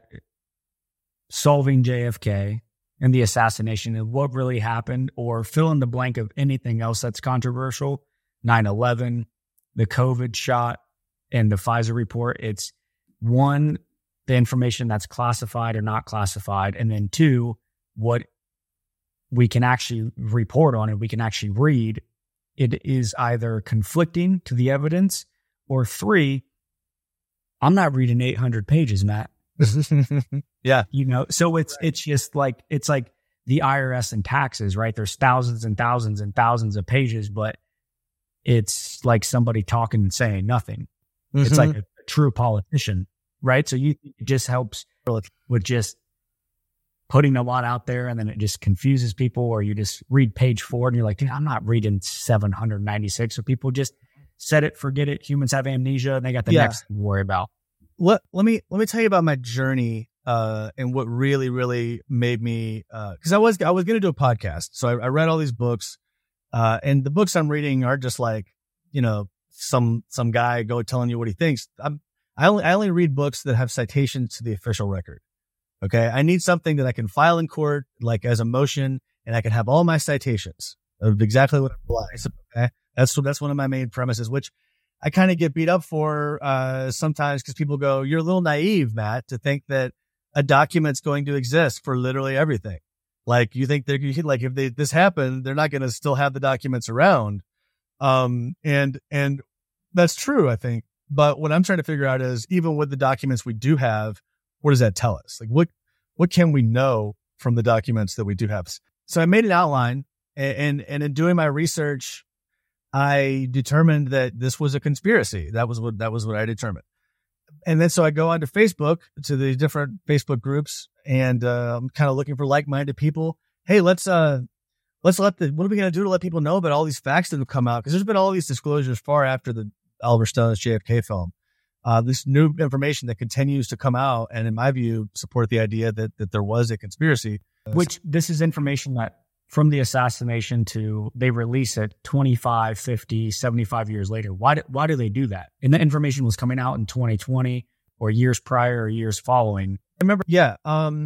solving JFK and the assassination and what really happened, or fill in the blank of anything else that's controversial, 9/11, the COVID shot, and the Pfizer report, it's one, the information that's classified or not classified, and then two, what we can actually report on and we can actually read, it is either conflicting to the evidence, or three, I'm not reading 800 pages, Matt. Yeah. So it's just like, it's like the IRS and taxes, right? There's thousands and thousands and thousands of pages, but it's like somebody talking and saying nothing. Mm-hmm. It's like a true politician, right? So it just helps with just putting a lot out there, and then it just confuses people, or you just read page 4 and you're like, dude, I'm not reading 796. So people just set it, forget it. Humans have amnesia, and they got the next thing to worry about. Let me tell you about my journey, and what really, really made me, cause I was going to do a podcast. So I read all these books, and the books I'm reading are just like, some guy telling you what he thinks. I only read books that have citations to the official record. Okay. I need something that I can file in court, like as a motion, and I can have all my citations of exactly what applies. Okay. That's one of my main premises, which I kind of get beat up for, sometimes, because people go, you're a little naive, Matt, to think that a document's going to exist for literally everything. Like, you think if this happened, they're not going to still have the documents around. And that's true, I think. But what I'm trying to figure out is, even with the documents we do have, what does that tell us? Like, what can we know from the documents that we do have? So I made an outline, and in doing my research, I determined that this was a conspiracy. That was what I determined. and then so I go onto Facebook, to the different Facebook groups, and I'm kind of looking for like-minded people. Hey, let's let what are we going to do to let people know about all these facts that have come out? Because there's been all these disclosures far after the Oliver Stone's JFK film. This new information that continues to come out, and in my view, support the idea that there was a conspiracy. Which this is information that from the assassination to they release it 25, 50, 75 years later. Why do they do that? And the information was coming out in 2020 or years prior or years following. I remember, yeah.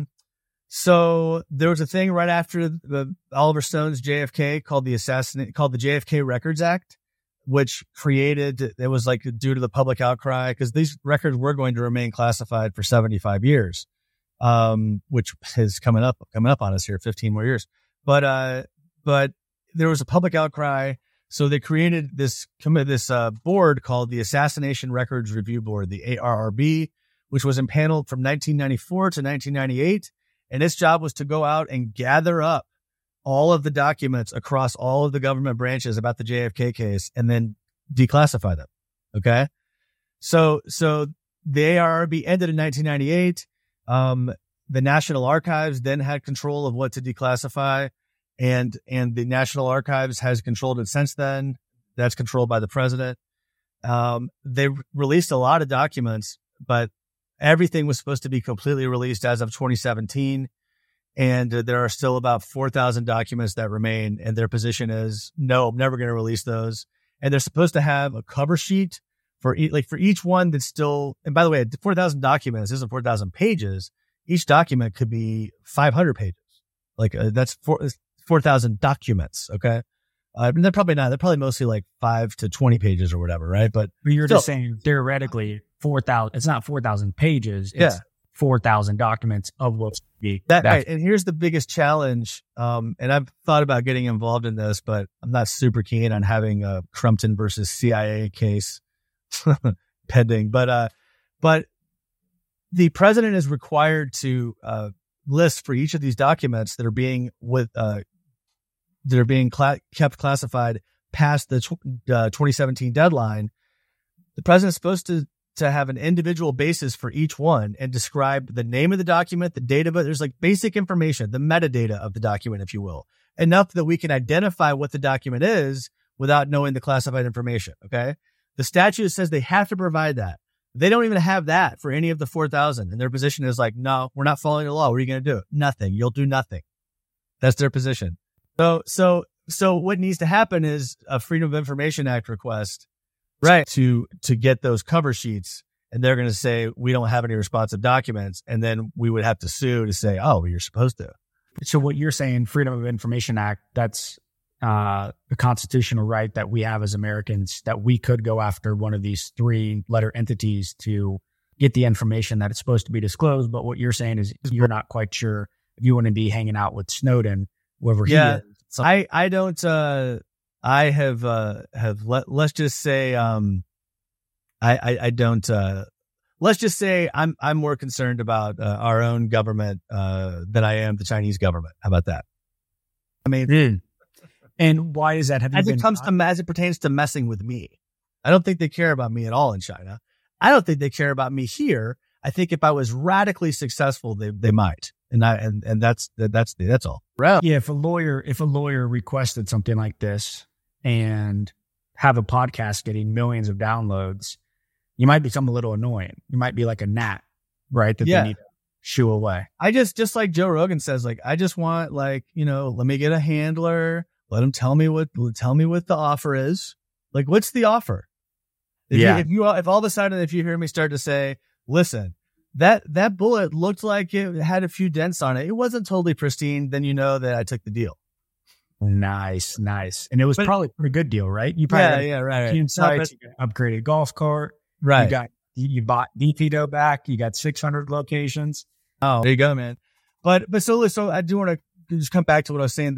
So there was a thing right after the Oliver Stone's JFK called the JFK Records Act, which created, it was like due to the public outcry, because these records were going to remain classified for 75 years, which is coming up on us here, 15 more years. But there was a public outcry. So they created this board called the Assassination Records Review Board, the ARRB, which was impaneled from 1994 to 1998. And its job was to go out and gather up all of the documents across all of the government branches about the JFK case and then declassify them. Okay. So the ARRB ended in 1998. The National Archives then had control of what to declassify, and the National Archives has controlled it since then. That's controlled by the president. They released a lot of documents, but everything was supposed to be completely released as of 2017. And there are still about 4,000 documents that remain. And their position is, no, I'm never going to release those. And they're supposed to have a cover sheet for each one that's still, and by the way, 4,000 documents isn't 4,000 pages. Each document could be 500 pages. That's 4,000 documents. Okay. They're probably not. They're probably mostly like 5 to 20 pages or whatever. Right. But you're just saying theoretically 4,000, it's not 4,000 pages. It's 4,000 documents of what's that. Right. And here's the biggest challenge. And I've thought about getting involved in this, but I'm not super keen on having a Crumpton versus CIA case pending. But the president is required to list for each of these documents that are being kept classified past the 2017 deadline. The president's supposed to have an individual basis for each one and describe the name of the document, the date of it. There's like basic information, the metadata of the document, if you will, enough that we can identify what the document is without knowing the classified information. Okay. The statute says they have to provide that. They don't even have that for any of the 4,000. And their position is like, no, we're not following the law. What are you going to do? Nothing. You'll do nothing. That's their position. So what needs to happen is a Freedom of Information Act request, right, to get those cover sheets. And they're going to say, we don't have any responsive documents. And then we would have to sue to say, oh, well, you're supposed to. So what you're saying, Freedom of Information Act, that's a constitutional right that we have as Americans, that we could go after one of these 3-letter entities to get the information that it's supposed to be disclosed. But what you're saying is you're not quite sure if you want to be hanging out with Snowden, whoever he is. So I don't, I have let's just say, I don't, let's just say I'm more concerned about our own government than I am the Chinese government. How about that? I mean, and why is that? As it pertains to messing with me, I don't think they care about me at all in China. I don't think they care about me here. I think if I was radically successful, they might. And that's all. Right. Yeah. If a lawyer requested something like this and have a podcast getting millions of downloads, you might become a little annoying. You might be like a gnat, right? That they need to shoo away. I just like Joe Rogan says, like, I just want, like, let me get a handler. Let him tell me what the offer is. Like, what's the offer? If all of a sudden, if you hear me start to say, listen, that bullet looked like it had a few dents on it, it wasn't totally pristine, then you know that I took the deal. Nice. And it was probably a pretty good deal, right? You probably right. Insights, you got upgraded golf cart, right? You bought DPDO back. You got 600 locations. Oh, there you go, man. But so I do want to just come back to what I was saying.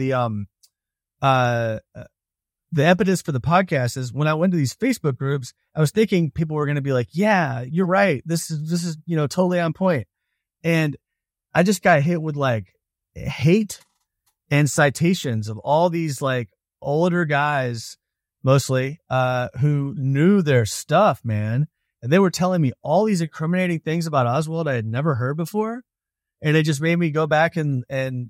The impetus for the podcast is when I went to these Facebook groups, I was thinking people were going to be like, yeah, you're right. This is, totally on point. And I just got hit with like hate and citations of all these like older guys, mostly, who knew their stuff, man. And they were telling me all these incriminating things about Oswald I had never heard before. And it just made me go back and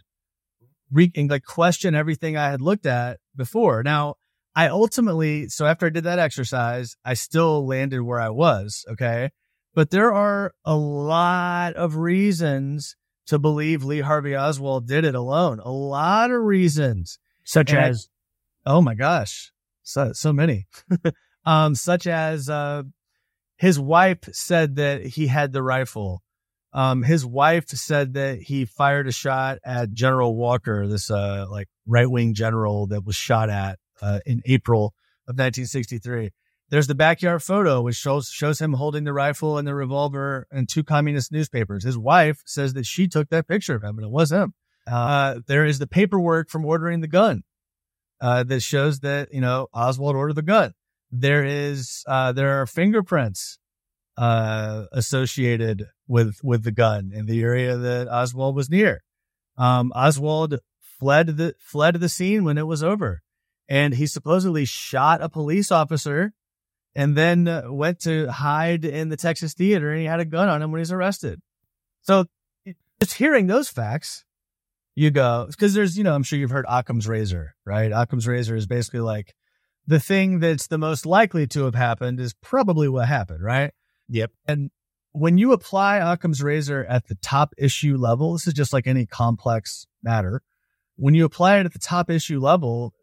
like question everything I had looked at before. Now, I ultimately, so after I did that exercise, I still landed where I was. Okay. But there are a lot of reasons to believe Lee Harvey Oswald did it alone. A lot of reasons. Such as? Oh my gosh. So many. Such as, his wife said that he had the rifle. His wife said that he fired a shot at General Walker, this, like right-wing general that was shot at, in April of 1963. There's the backyard photo, which shows him holding the rifle and the revolver and 2 communist newspapers. His wife says that she took that picture of him, and it was him. There is the paperwork from ordering the gun, that shows that, Oswald ordered the gun. There are fingerprints, associated with the gun in the area that Oswald was near. Oswald fled the scene when it was over, and he supposedly shot a police officer and then went to hide in the Texas Theater, and he had a gun on him when he was arrested. So just hearing those facts, you go, because there's, I'm sure you've heard Occam's razor, right? Occam's razor is basically like the thing that's the most likely to have happened is probably what happened, right? Yep. And when you apply Occam's razor at the top issue level, this is just like any complex matter. When you apply it at the top issue level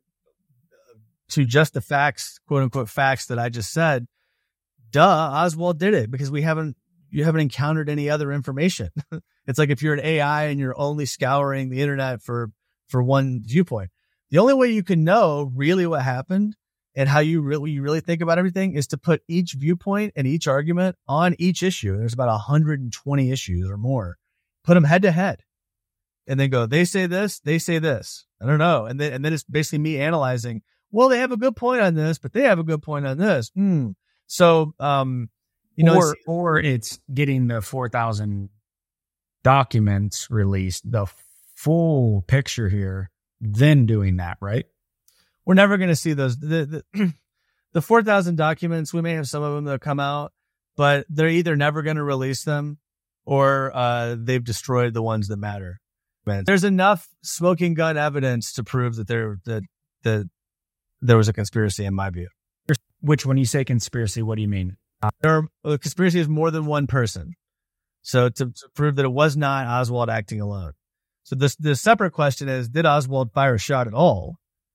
to just the facts, quote unquote facts that I just said, Oswald did it, because you haven't encountered any other information. It's like if you're an AI and you're only scouring the internet for one viewpoint. The only way you can know really what happened and how you really think about everything is to put each viewpoint and each argument on each issue. There's about 120 issues or more. Put them head to head and then go, they say this, they say this. I don't know. And then it's basically me analyzing, well, they have a good point on this, but they have a good point on this. So, or it's getting the 4,000 documents released, the full picture here, then doing that, right? We're never going to see those. The 4,000 documents, we may have some of them that come out, but they're either never going to release them or they've destroyed the ones that matter. There's enough smoking gun evidence to prove that there was a conspiracy, in my view. Which, when you say conspiracy, what do you mean? A conspiracy is more than one person. So to prove that it was not Oswald acting alone. So the separate question is, did Oswald fire a shot at all?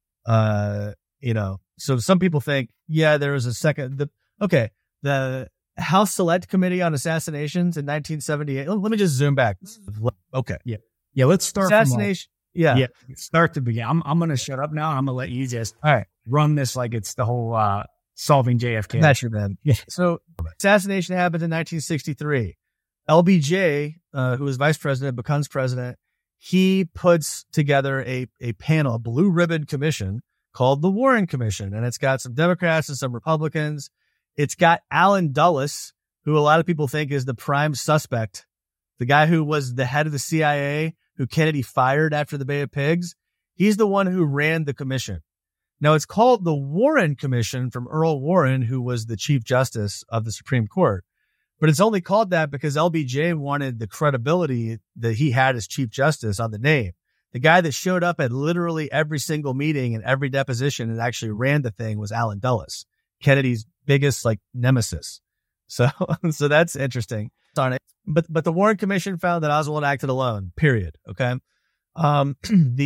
So some people think, yeah, there was a second. The House Select Committee on Assassinations in 1978. Let me just zoom back. Okay. Yeah. Let's start assassination. Yeah. Start to begin. I'm going to shut up now. I'm going to let you just all right run this like it's the whole solving JFK. That's your man. Yeah. So assassination happened in 1963. LBJ, who was vice president, becomes president. He puts together a panel, a blue ribbon commission called the Warren Commission. And it's got some Democrats and some Republicans. It's got Allen Dulles, who a lot of people think is the prime suspect, the guy who was the head of the CIA, who Kennedy fired after the Bay of Pigs. He's the one who ran the commission. Now, it's called the Warren Commission from Earl Warren, who was the Chief Justice of the Supreme Court. But it's only called that because LBJ wanted the credibility that he had as Chief Justice on the name. The guy that showed up at literally every single meeting and every deposition and actually ran the thing was Allen Dulles, Kennedy's biggest nemesis. So that's interesting. But the Warren Commission found that Oswald acted alone, period. Okay. We'll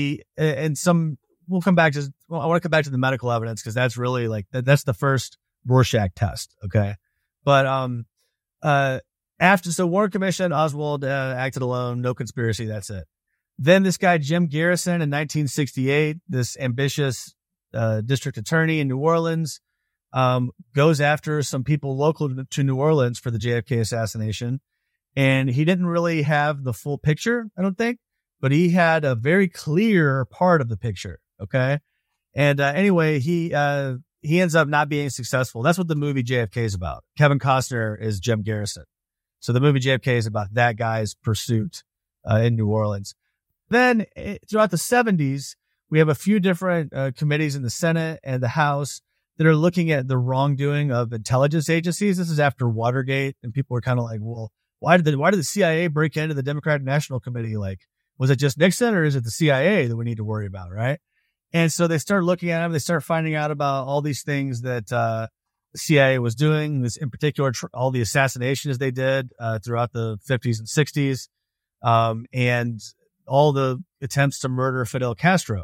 come back to, I want to come back to the medical evidence because that's really that's the first Rorschach test. Okay. But, Warren Commission, Oswald acted alone, no conspiracy, that's it. Then this guy, Jim Garrison, in 1968, this ambitious district attorney in New Orleans, goes after some people local to New Orleans for the JFK assassination. And he didn't really have the full picture, I don't think, but he had a very clear part of the picture. Okay. And anyway, he ends up not being successful. That's what the movie JFK is about. Kevin Costner is Jim Garrison. So the movie JFK is about that guy's pursuit in New Orleans. Then throughout the 70s, we have a few different committees in the Senate and the House that are looking at the wrongdoing of intelligence agencies. This is after Watergate, and people were kind of like, well, why did the CIA break into the Democratic National Committee? Like, was it just Nixon, or is it the CIA that we need to worry about, right? And so they start looking at them. They start finding out about all these things that the CIA was doing. This, in particular, all the assassinations they did throughout the 50s and 60s, and all the attempts to murder Fidel Castro.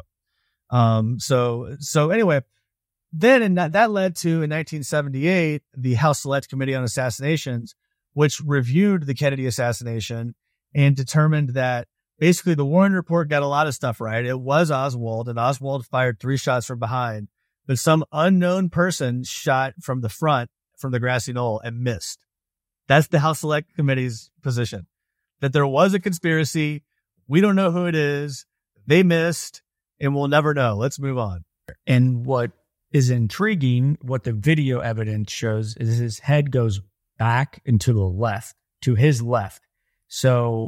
So anyway, then that led to, in 1978, the House Select Committee on Assassinations, which reviewed the Kennedy assassination and determined that basically the Warren report got a lot of stuff right. It was Oswald, and Oswald fired 3 shots from behind, but some unknown person shot from the front, from the grassy knoll, and missed. That's the House Select Committee's position, that there was a conspiracy. We don't know who it is. They missed, and we'll never know. Let's move on. And what is intriguing, what the video evidence shows, is his head goes back and to the left, to his left. So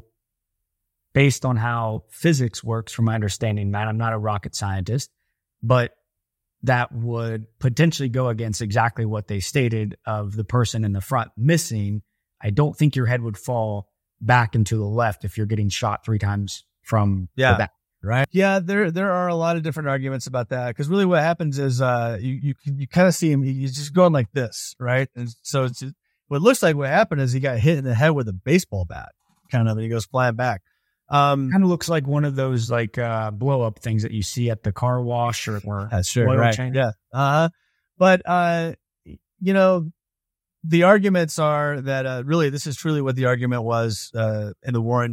based on how physics works, from my understanding, Matt, I'm not a rocket scientist, but that would potentially go against exactly what they stated of the person in the front missing. I don't think your head would fall back and to the left if you're getting shot 3 times from the back. Right. Yeah, there are a lot of different arguments about that, because really what happens is you kind of see him, he's just going like this, right? And so it's just, what looks like what happened is he got hit in the head with a baseball bat, kind of, and he goes flying back. Kind of looks like one of those like blow up things that you see at the car wash or that's sure, oil right? change. Yeah. But you know, the arguments are that really this is truly what the argument was in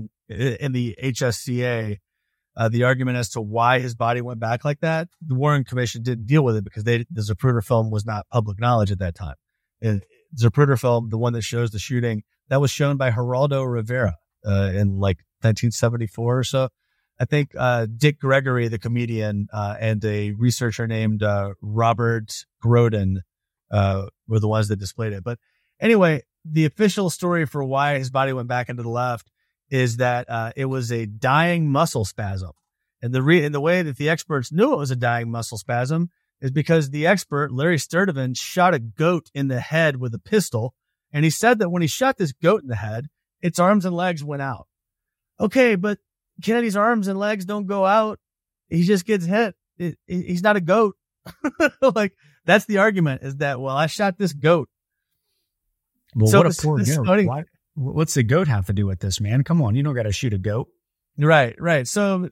the HSCA. The argument as to why his body went back like that, the Warren Commission didn't deal with it because the Zapruder film was not public knowledge at that time. And Zapruder film, the one that shows the shooting, that was shown by Geraldo Rivera in like 1974 or so. I think Dick Gregory, the comedian, and a researcher named Robert Grodin were the ones that displayed it. But anyway, the official story for why his body went back into the left is that it was a dying muscle spasm. And the way that the experts knew it was a dying muscle spasm is because the expert, Larry Sturdivant, shot a goat in the head with a pistol. And he said that when he shot this goat in the head, its arms and legs went out. Okay, but Kennedy's arms and legs don't go out. He just gets hit. He's not a goat. Like, that's the argument, is that, well, I shot this goat. Well, so what a poor goat. What's the goat have to do with this, man? Come on, you don't got to shoot a goat. Right. So,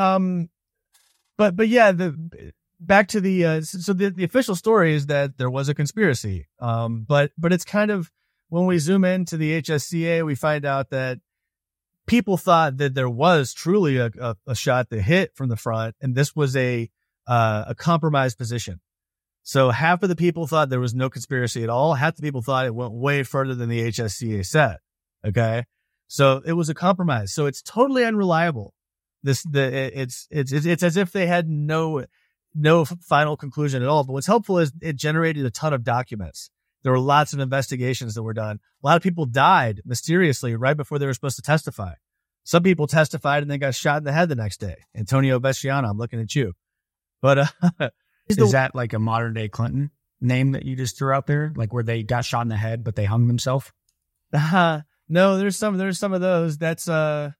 but yeah, back to the official story is that there was a conspiracy. But it's kind of, when we zoom into the HSCA, we find out that people thought that there was truly a shot that hit from the front, and this was a compromised position. So half of the people thought there was no conspiracy at all. Half the people thought it went way further than the HSCA said. Okay. So it was a compromise. So it's totally unreliable. It's as if they had no final conclusion at all. But what's helpful is it generated a ton of documents. There were lots of investigations that were done. A lot of people died mysteriously right before they were supposed to testify. Some people testified and then got shot in the head the next day. Antonio Veciano, I'm looking at you. But is that like a modern day Clinton name that you just threw out there? Like where they got shot in the head, but they hung themselves? No, there's some of those. That's, well,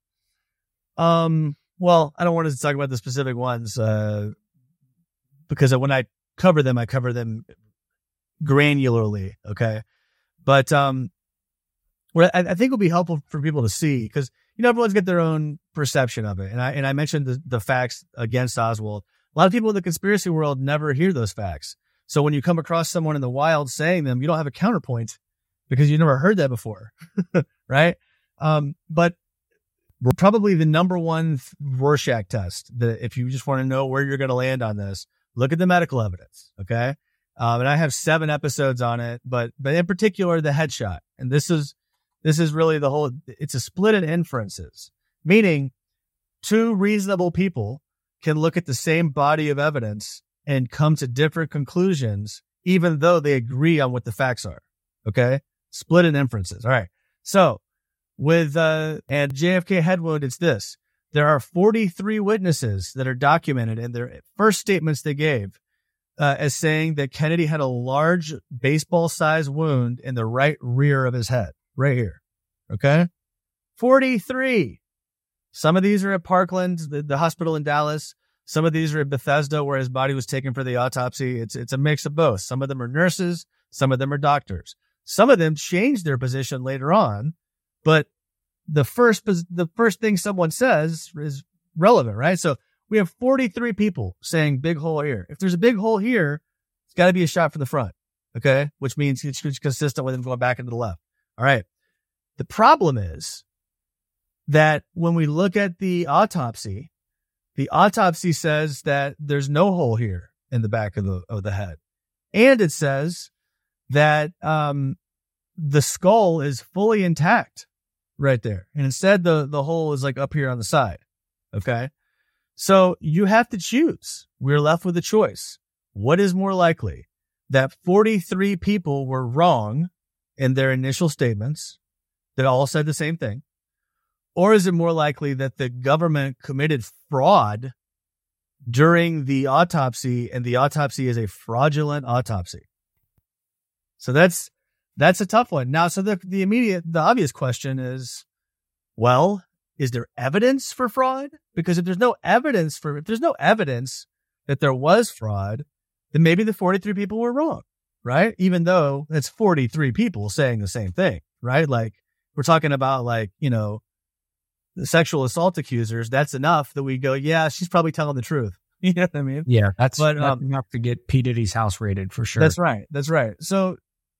I don't want to talk about the specific ones, because when I cover them granularly. Okay. But, what I think will be helpful for people to see, because, you know, everyone's got their own perception of it. And I mentioned the facts against Oswald. A lot of people in the conspiracy world never hear those facts. So when you come across someone in the wild saying them, you don't have a counterpoint because you never heard that before. Right. But probably the number one Rorschach test, that if you just want to know where you're going to land on this, look at the medical evidence. Okay. And I have 7 episodes on it, but in particular, the headshot. And this is really it's a split in inferences, meaning 2 reasonable people can look at the same body of evidence and come to different conclusions, even though they agree on what the facts are. Okay. Split in inferences. All right. So with, and JFK head wound, it's this. There are 43 witnesses that are documented in their first statements they gave, as saying that Kennedy had a large baseball-sized wound in the right rear of his head, right here. Okay? 43. Some of these are at Parkland, the hospital in Dallas. Some of these are at Bethesda, where his body was taken for the autopsy. It's a mix of both. Some of them are nurses. Some of them are doctors. Some of them changed their position later on, but the first thing someone says is relevant, right? So we have 43 people saying big hole here. If there's a big hole here, it's got to be a shot from the front, okay? Which means it's consistent with him going back into the left. All right. The problem is that when we look at the autopsy says that there's no hole here in the back of the head. And it says that the skull is fully intact right there. And instead the hole is like up here on the side. Okay. So you have to choose. We're left with a choice. What is more likely? That 43 people were wrong in their initial statements that all said the same thing? Or is it more likely that the government committed fraud during the autopsy and the autopsy is a fraudulent autopsy? So that's a tough one. Now, so the obvious question is, well, is there evidence for fraud? Because if there's no evidence that there was fraud, then maybe the 43 people were wrong, right? Even though it's 43 people saying the same thing, right? Like we're talking about the sexual assault accusers. That's enough that we go, yeah, she's probably telling the truth. You know what I mean? Yeah, that's enough to get P. Diddy's house raided for sure. That's right. So,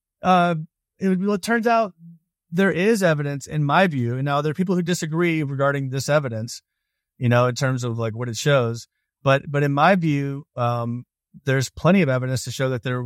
it turns out there is evidence in my view. And now there are people who disagree regarding this evidence, in terms of like what it shows. But in my view, there's plenty of evidence to show that there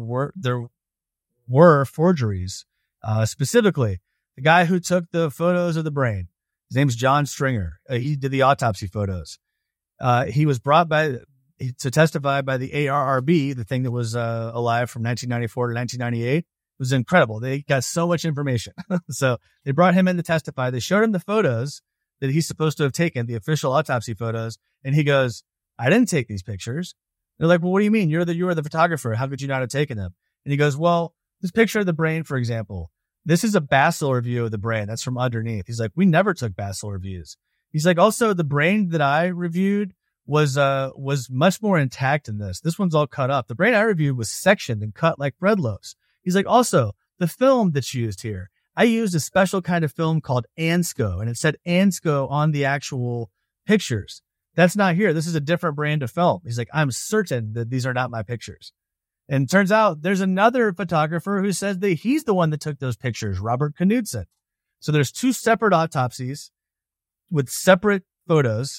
were forgeries. Specifically, the guy who took the photos of the brain, his name's John Stringer. He did the autopsy photos. He was brought to testify by the ARRB, the thing that was alive from 1994 to 1998. It was incredible. They got so much information. So they brought him in to testify. They showed him the photos that he's supposed to have taken, the official autopsy photos. And he goes, I didn't take these pictures. They're like, well, what do you mean? You were the photographer. How could you not have taken them? And he goes, well, this picture of the brain, for example, this is a basilar view of the brain. That's from underneath. He's like, we never took basilar views. He's like, also the brain that I reviewed was much more intact than this. This one's all cut up. The brain I reviewed was sectioned and cut like bread loaves. He's like, also the film that's used here, I used a special kind of film called Ansco, and it said Ansco on the actual pictures. That's not here. This is a different brand of film. He's like, I'm certain that these are not my pictures. And it turns out there's another photographer who says that he's the one that took those pictures, Robert Knudsen. So there's two separate autopsies with separate photos.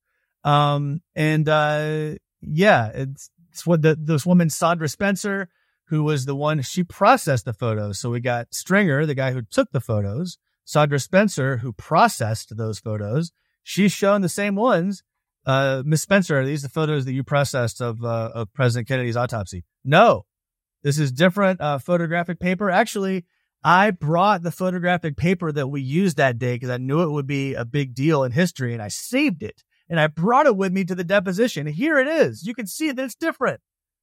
It's what this woman, Sandra Spencer, who was the one, she processed the photos. So we got Stringer, the guy who took the photos, Sandra Spencer, who processed those photos. She's shown the same ones. Miss Spencer, are these the photos that you processed of President Kennedy's autopsy? No, this is different photographic paper. Actually, I brought the photographic paper that we used that day because I knew it would be a big deal in history, and I saved it and I brought it with me to the deposition. Here it is. You can see that it's different.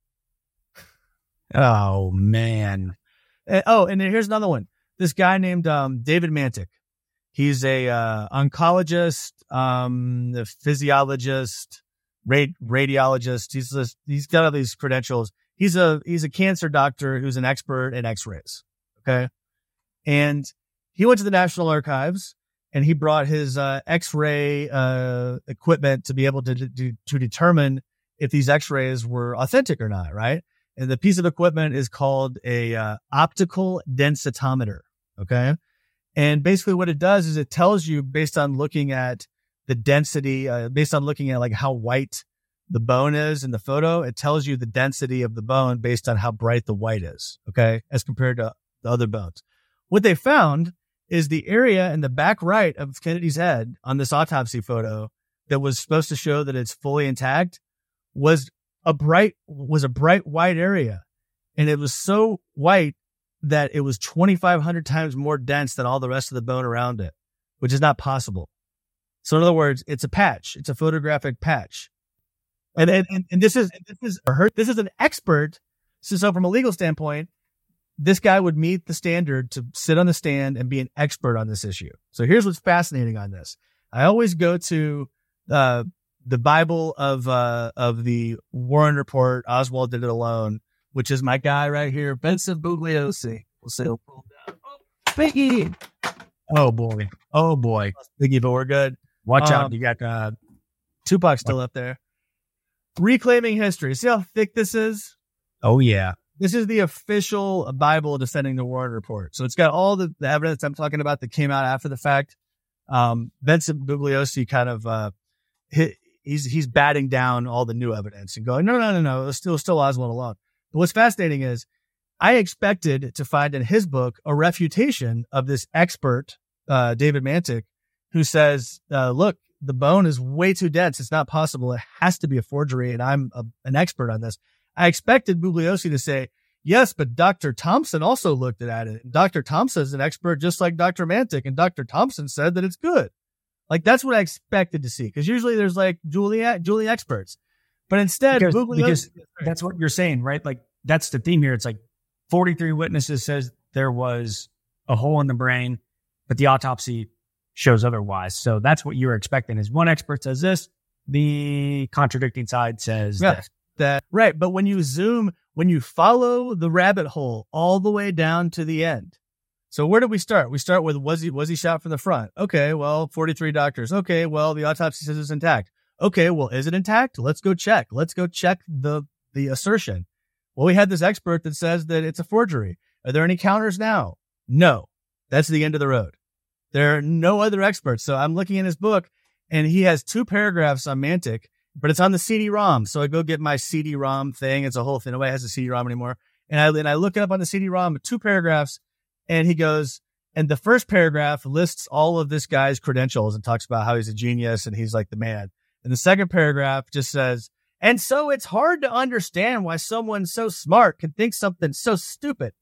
Oh man. And here's another one. This guy named David Mantik. He's a oncologist, a physiologist, radiologist. He's got all these credentials. He's a cancer doctor who's an expert in X-rays. Okay, and he went to the National Archives and he brought his X-ray equipment to be able to determine if these X-rays were authentic or not. Right, and the piece of equipment is called a optical densitometer. Okay. And basically what it does is it tells you based on looking at the density, based on looking at like how white the bone is in the photo, it tells you the density of the bone based on how bright the white is. Okay. As compared to the other bones. What they found is the area in the back right of Kennedy's head on this autopsy photo that was supposed to show that it's fully intact was a bright white area. And it was so white that it was 2,500 times more dense than all the rest of the bone around it, which is not possible. So in other words, it's a patch. It's a photographic patch. And this is an expert So from a legal standpoint, this guy would meet the standard to sit on the stand and be an expert on this issue. So here's what's fascinating on this. I always go to the Bible of the Warren Report. Oswald Did It Alone, which is my guy right here, Vincent Bugliosi. We'll say he'll pull down. Oh, Biggie. Oh boy. Biggie, but we're good. Watch out. You got Tupac still up there. Reclaiming History. See how thick this is? Oh yeah. This is the official Bible defending the Warren Report. So it's got all the evidence I'm talking about that came out after the fact. Vincent Bugliosi kind of, he's batting down all the new evidence and going, no. It's still Oswald alone. But what's fascinating is I expected to find in his book a refutation of this expert, David Mantik, who says, look, the bone is way too dense. It's not possible. It has to be a forgery. And I'm an expert on this. I expected Bugliosi to say, yes, but Dr. Thompson also looked at it. And Dr. Thompson is an expert just like Dr. Mantik. And Dr. Thompson said that it's good. Like, that's what I expected to see. Because usually there's like Julie experts. But instead, because that's what you're saying, right? Like, that's the theme here. It's like 43 witnesses says there was a hole in the brain, but the autopsy shows otherwise. So that's what you're expecting is one expert says this, the contradicting side says this. That right. But when you follow the rabbit hole all the way down to the end. So where did we start? We start with, was he shot from the front? Okay. Well, 43 doctors. Okay. Well, the autopsy says it's intact. Okay. Well, is it intact? Let's go check the assertion. Well, we had this expert that says that it's a forgery. Are there any counters now? No, that's the end of the road. There are no other experts. So I'm looking in his book and he has 2 paragraphs on Mantik, but it's on the CD-ROM. So I go get my CD-ROM thing. It's a whole thing. Nobody has a CD-ROM anymore. And I look it up on the CD-ROM, 2 paragraphs. And he goes, and the first paragraph lists all of this guy's credentials and talks about how he's a genius and he's like the man. And the second paragraph just says, and so it's hard to understand why someone so smart can think something so stupid.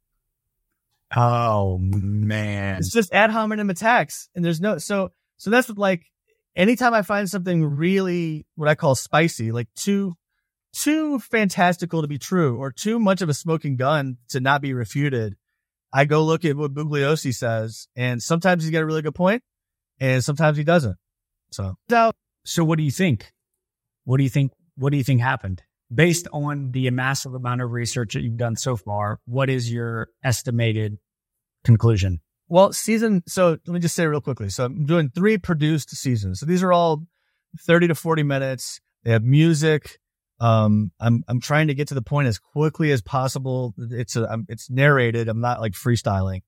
Oh man. It's just ad hominem attacks. And there's so that's what, like, anytime I find something really, what I call spicy, like too fantastical to be true or too much of a smoking gun to not be refuted, I go look at what Bugliosi says, and sometimes he's got a really good point, and sometimes he doesn't. So what do you think? What do you think happened? Based on the massive amount of research that you've done so far, what is your estimated conclusion? Well, so let me just say real quickly. So I'm doing 3 produced seasons. So these are all 30 to 40 minutes. They have music. I'm trying to get to the point as quickly as possible. It's narrated. I'm not like freestyling.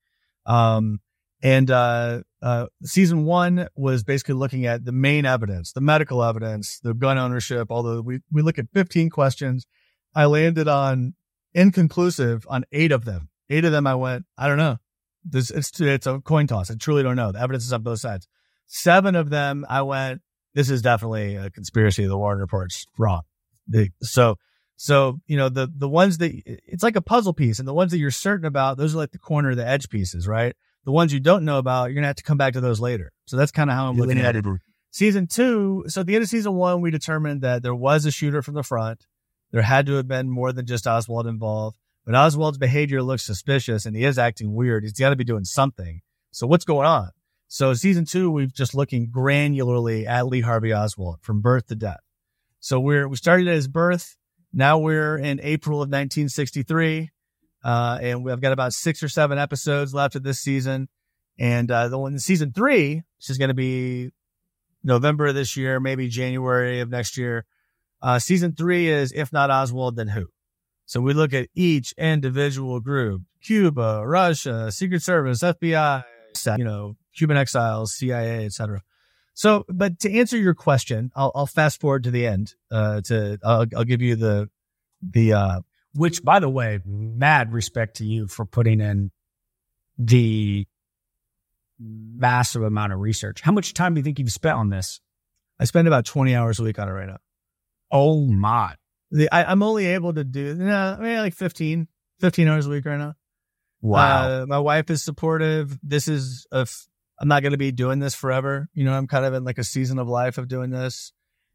Season 1 was basically looking at the main evidence, the medical evidence, the gun ownership. Although we look at 15 questions, I landed on inconclusive on 8 of them. 8 of them I went, I don't know. It's a coin toss. I truly don't know. The evidence is on both sides. 7 of them I went, this is definitely a conspiracy. The Warren Report's wrong. So the ones that it's like a puzzle piece, and the ones that you're certain about, those are like the corner, the edge pieces, right? The ones you don't know about, you're going to have to come back to those later. So that's kind of how I'm looking at it. Season 2. So at the end of season 1, we determined that there was a shooter from the front. There had to have been more than just Oswald involved, but Oswald's behavior looks suspicious and he is acting weird. He's got to be doing something. So what's going on? So season 2, we've just looking granularly at Lee Harvey Oswald from birth to death. So we started at his birth. Now we're in April of 1963. And we've got about 6 or 7 episodes left of this season. And the one in season 3, which is going to be November of this year, maybe January of next year. Season 3 is If Not Oswald, Then Who? So we look at each individual group: Cuba, Russia, Secret Service, FBI, Cuban exiles, CIA, etc. So, but to answer your question, I'll fast forward to the end. I'll give you the which, by the way, mad respect to you for putting in the massive amount of research. How much time do you think you've spent on this? I spend about 20 hours a week on it right now. Oh my! I'm only able to do like 15 hours a week right now. Wow. My wife is supportive. I'm not going to be doing this forever. I'm kind of in like a season of life of doing this.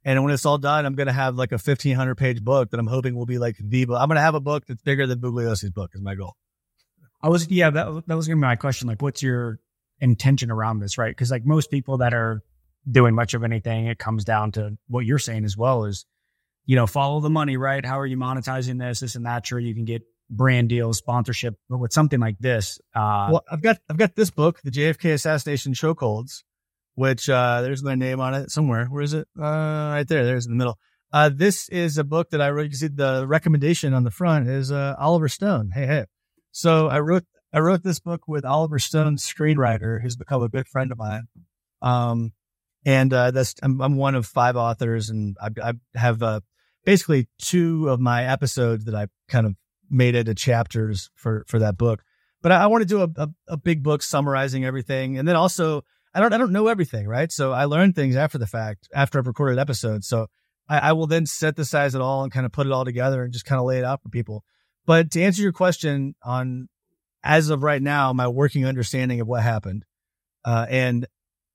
And when it's all done, I'm going to have like a 1,500 page book that I'm hoping will be like the book. I'm going to have a book that's bigger than Bugliosi's book is my goal. That was going to be my question. Like, what's your intention around this, right? Because like most people that are doing much of anything, it comes down to what you're saying as well is, follow the money, right? How are you monetizing this and that? Sure, you can get brand deals, sponsorship, but with something like this, well, I've got this book, the JFK Assassination Chokeholds, which there's my name on it somewhere. Where is it? Right there. There's in the middle. This is a book that I wrote. You can see the recommendation on the front is Oliver Stone. Hey. So I wrote this book with Oliver Stone, screenwriter, who's become a good friend of mine. And I'm one of 5 authors, and I have basically 2 of my episodes that I kind of made into chapters for that book. But I want to do a big book summarizing everything, and then also I don't know everything, right? So I learn things after the fact, after I've recorded episodes. So I will then synthesize it all and kind of put it all together and just kind of lay it out for people. But to answer your question on, as of right now, my working understanding of what happened, and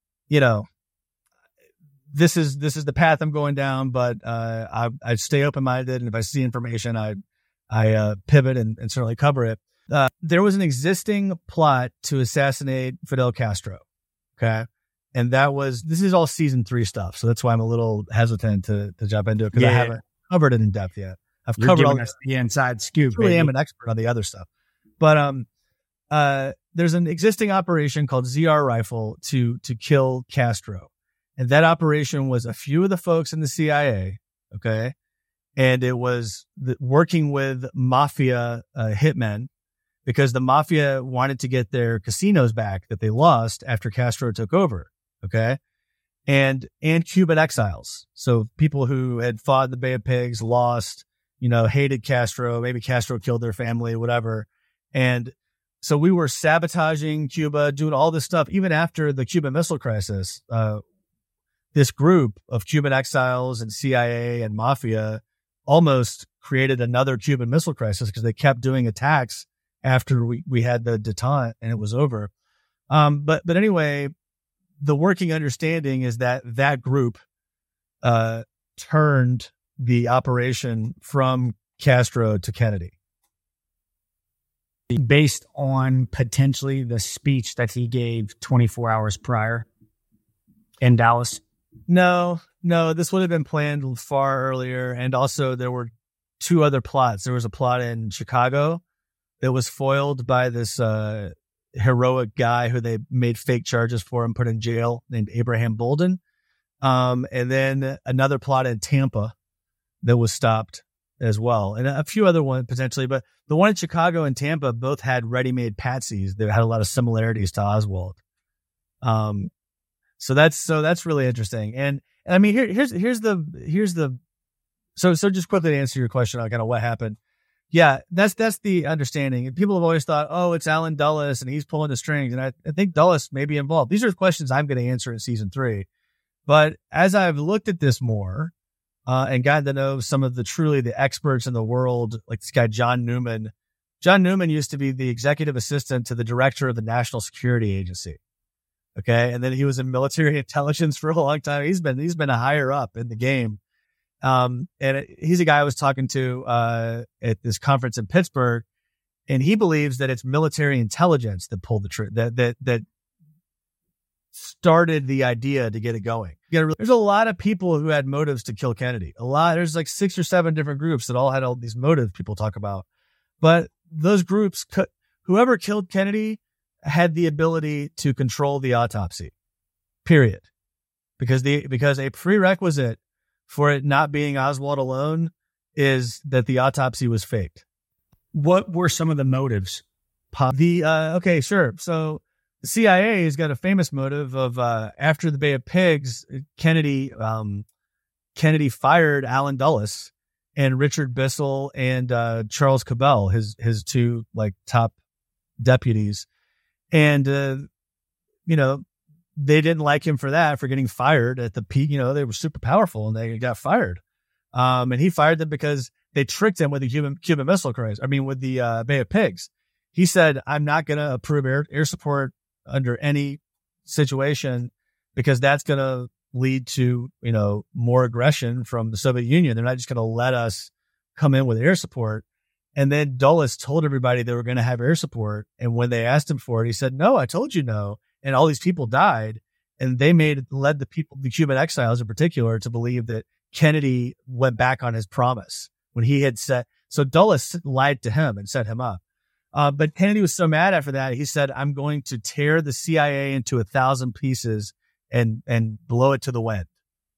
this is the path I'm going down, but I stay open-minded, and if I see information, I pivot and certainly cover it. There was an existing plot to assassinate Fidel Castro. Okay. And this is all season 3 stuff. So that's why I'm a little hesitant to jump into it, because I haven't covered it in depth yet. You're covered all the inside scoop. I really am an expert on the other stuff. But there's an existing operation called ZR Rifle to kill Castro. And that operation was a few of the folks in the CIA. Okay. And it was working with mafia hitmen, because the mafia wanted to get their casinos back that they lost after Castro took over. Okay. And Cuban exiles. So people who had fought in the Bay of Pigs, lost, hated Castro, maybe Castro killed their family, whatever. And so we were sabotaging Cuba, doing all this stuff, even after the Cuban Missile Crisis. This group of Cuban exiles and CIA and mafia almost created another Cuban Missile Crisis, because they kept doing attacks after we had the detente and it was over. But anyway, the working understanding is that group turned the operation from Castro to Kennedy. Based on potentially the speech that he gave 24 hours prior in Dallas? No, this would have been planned far earlier. And also there were 2 other plots. There was a plot in Chicago that was foiled by this heroic guy who they made fake charges for and put in jail, named Abraham Bolden. And then another plot in Tampa that was stopped as well. And a few other ones potentially, but the one in Chicago and Tampa both had ready-made patsies that had a lot of similarities to Oswald. So that's really interesting. And I mean, here's the so just quickly to answer your question on kind of what happened. Yeah, that's the understanding. People have always thought, oh, it's Alan Dulles and he's pulling the strings. And I think Dulles may be involved. These are questions I'm going to answer in season 3. But as I've looked at this more, and gotten to know some of the experts in the world, like this guy, John Newman. John Newman used to be the executive assistant to the director of the National Security Agency. Okay. And then he was in military intelligence for a long time. He's been a higher up in the game. He's a guy I was talking to, at this conference in Pittsburgh, and he believes that it's military intelligence that pulled the trigger, that started the idea to get it going. There's a lot of people who had motives to kill Kennedy. There's like 6 or 7 different groups that all had all these motives people talk about. But those groups, whoever killed Kennedy had the ability to control the autopsy, period. Because a prerequisite for it not being Oswald alone is that the autopsy was faked. What were some of the motives? Okay, sure. So the CIA has got a famous motive of, after the Bay of Pigs, Kennedy fired Alan Dulles and Richard Bissell and Charles Cabell, his 2 like top deputies. And, they didn't like him for that, for getting fired at the peak. They were super powerful and they got fired. And he fired them because they tricked him with the Cuban Missile Crisis. With the Bay of Pigs. He said, I'm not going to approve air support under any situation because that's going to lead to, more aggression from the Soviet Union. They're not just going to let us come in with air support. And then Dulles told everybody they were going to have air support. And when they asked him for it, he said, no, I told you no. And all these people died. And they led the Cuban exiles in particular, to believe that Kennedy went back on his promise when he had said, so Dulles lied to him and set him up. But Kennedy was so mad after that, he said, I'm going to tear the CIA into 1,000 pieces and blow it to the wind.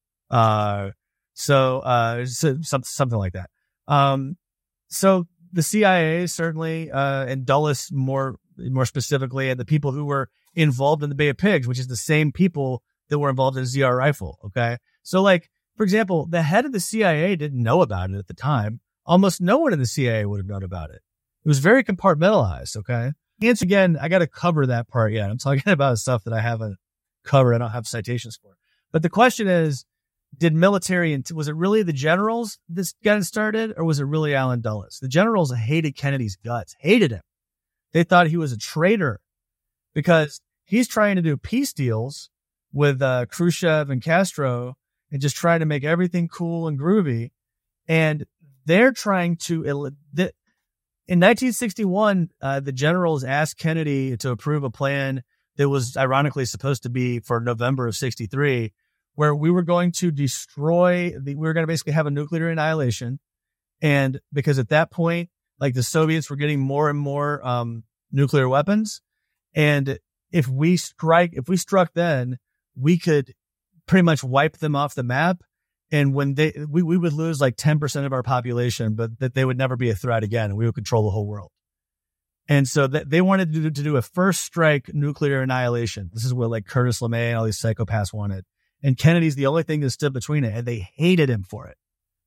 Something like that. So the CIA certainly, and Dulles more specifically, and the people who were involved in the Bay of Pigs, which is the same people that were involved in ZR Rifle. Okay. So for example, the head of the CIA didn't know about it at the time. Almost no one in the CIA would have known about it. It was very compartmentalized. Okay. And again, I got to cover that part yet. I'm talking about stuff that I haven't covered. I don't have citations for. But the question is, was it really the generals that got it started, or was it really Allen Dulles? The generals hated Kennedy's guts, hated him. They thought he was a traitor because he's trying to do peace deals with Khrushchev and Castro and just trying to make everything cool and groovy. And they're trying to, in 1961, the generals asked Kennedy to approve a plan that was ironically supposed to be for November of 63, where we were going to we were going to basically have a nuclear annihilation. And because at that point, the Soviets were getting more and more nuclear weapons. And if we struck then, we could pretty much wipe them off the map. And when we would lose 10% of our population, but that they would never be a threat again. And we would control the whole world. And so they wanted to do a first strike nuclear annihilation. This is what Curtis LeMay and all these psychopaths wanted. And Kennedy's the only thing that stood between it. And they hated him for it.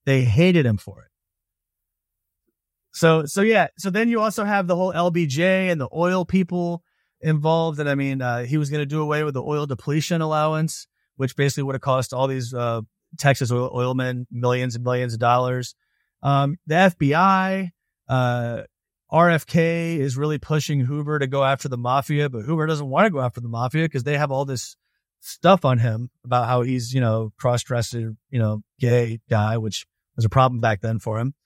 So yeah. So then you also have the whole LBJ and the oil people involved. And he was going to do away with the oil depletion allowance, which basically would have cost all these Texas oilmen millions and millions of dollars. The FBI, RFK is really pushing Hoover to go after the mafia, but Hoover doesn't want to go after the mafia because they have all this stuff on him about how he's, cross-dressed, gay guy, which was a problem back then for him.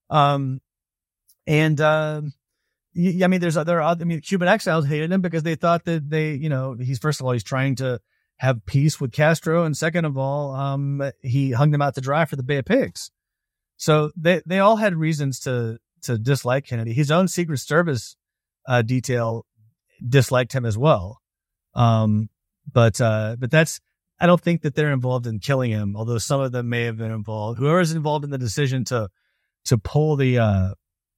Cuban exiles hated him because they thought that he's trying to have peace with Castro. And second of all, he hung them out to dry for the Bay of Pigs. So they all had reasons to dislike Kennedy. His own Secret Service detail disliked him as well. But that's, I don't think that they're involved in killing him, although some of them may have been involved. Whoever's involved in the decision to pull the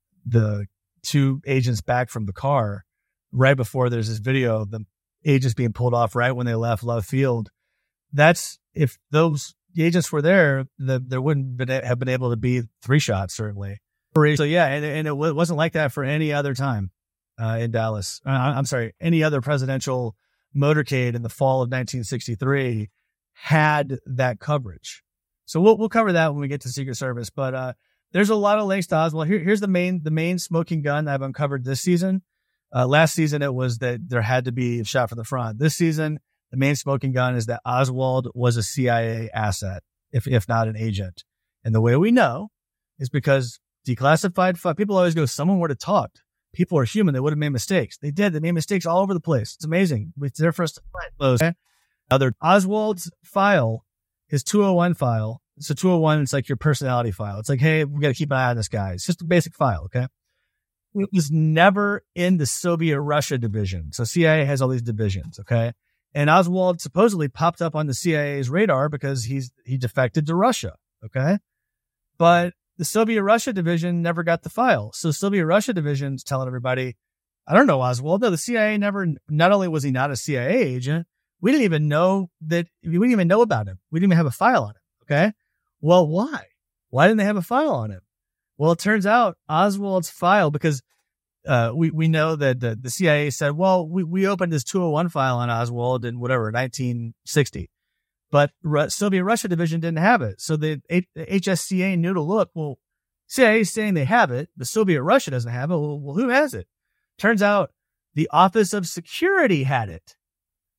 two agents back from the car right before there's this video of the agents being pulled off right when they left Love Field. That's, if those agents were there, there wouldn't have been able to be 3 shots, certainly. So yeah, and it wasn't like that for any other time in Dallas. I'm sorry, any other presidential motorcade in the fall of 1963 had that coverage. So we'll cover that when we get to Secret Service. But there's a lot of links to Oswald. Here's the main smoking gun I've uncovered this season. Last season it was that there had to be a shot from the front. This season, the main smoking gun is that Oswald was a CIA asset, if not an agent. And the way we know is because declassified people always go, someone would have talked. People are human. They would have made mistakes. They did. They made mistakes all over the place. It's amazing. It's there for us to find those. Oswald's file, his 201 file. So 201, it's like your personality file. It's like, hey, we got to keep an eye on this guy. It's just a basic file. Okay. It was never in the Soviet Russia division. So CIA has all these divisions. Okay. And Oswald supposedly popped up on the CIA's radar because he defected to Russia. Okay. But the Soviet Russia division never got the file. So Soviet Russia division's telling everybody, I don't know Oswald. No, the CIA not only was he not a CIA agent, we didn't even know about him. We didn't even have a file on him. Okay. Well, why? Why didn't they have a file on him? Well, it turns out Oswald's file, because we know that the CIA said, well, we opened this 201 file on Oswald in 1960. But Soviet Russia division didn't have it. So the HSCA knew to look. Well, CIA is saying they have it. The Soviet Russia doesn't have it. Well, who has it? Turns out the Office of Security had it.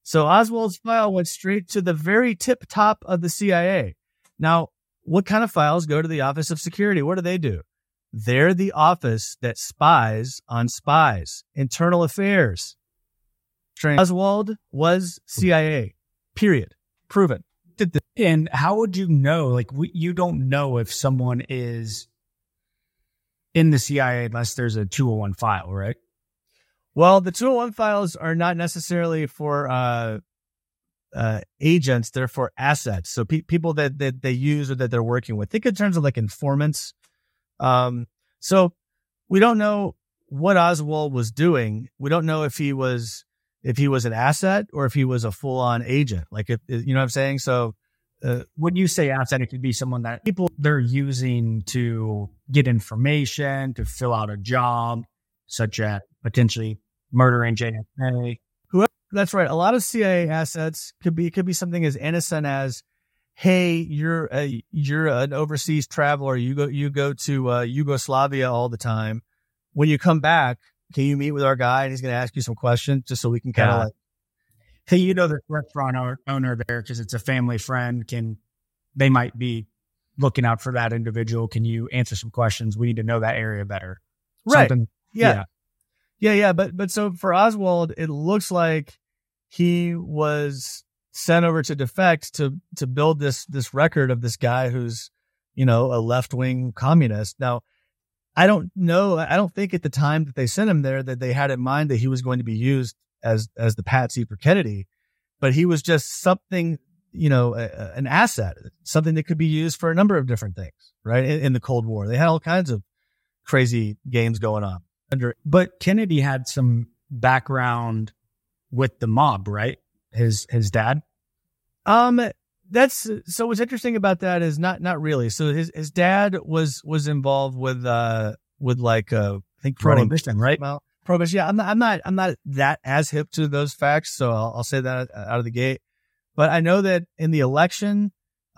So Oswald's file went straight to the very tip top of the CIA. Now, what kind of files go to the Office of Security? What do? They're the office that spies on spies. Internal affairs. Oswald was CIA. Period. Proven. And how would you know? Like, you don't know if someone is in the CIA unless there's a 201 file, right? Well, the 201 files are not necessarily for agents. They're for assets. So people that they use or that they're working with. Think in terms of like informants. So we don't know what Oswald was doing. We don't know if he was an asset or if he was a full-on agent. Like, if you know what I'm saying? So when you say asset, it could be someone that people they're using to get information, to fill out a job, such as potentially murdering JFK. That's right. A lot of CIA assets could be something as innocent as, hey, you're an overseas traveler. You go to Yugoslavia all the time. When you come back, can you meet with our guy? And he's going to ask you some questions just so we can kind of like, hey, you know the restaurant owner there because it's a family friend. They might be looking out for that individual. Can you answer some questions? We need to know that area better. Right. Yeah. But so for Oswald, it looks like he was sent over to defect to build this record of this guy who's, a left-wing communist. Now, I don't know. I don't think at the time that they sent him there that they had in mind that he was going to be used as the patsy for Kennedy, but he was just something, an asset, something that could be used for a number of different things, right? In the Cold War, they had all kinds of crazy games going on. But Kennedy had some background with the mob, right? His dad. That's so. What's interesting about that is not really. So his dad was involved with like I think Prohibition, right? Prohibition. Yeah, I'm not that as hip to those facts, so I'll say that out of the gate. But I know that in the election,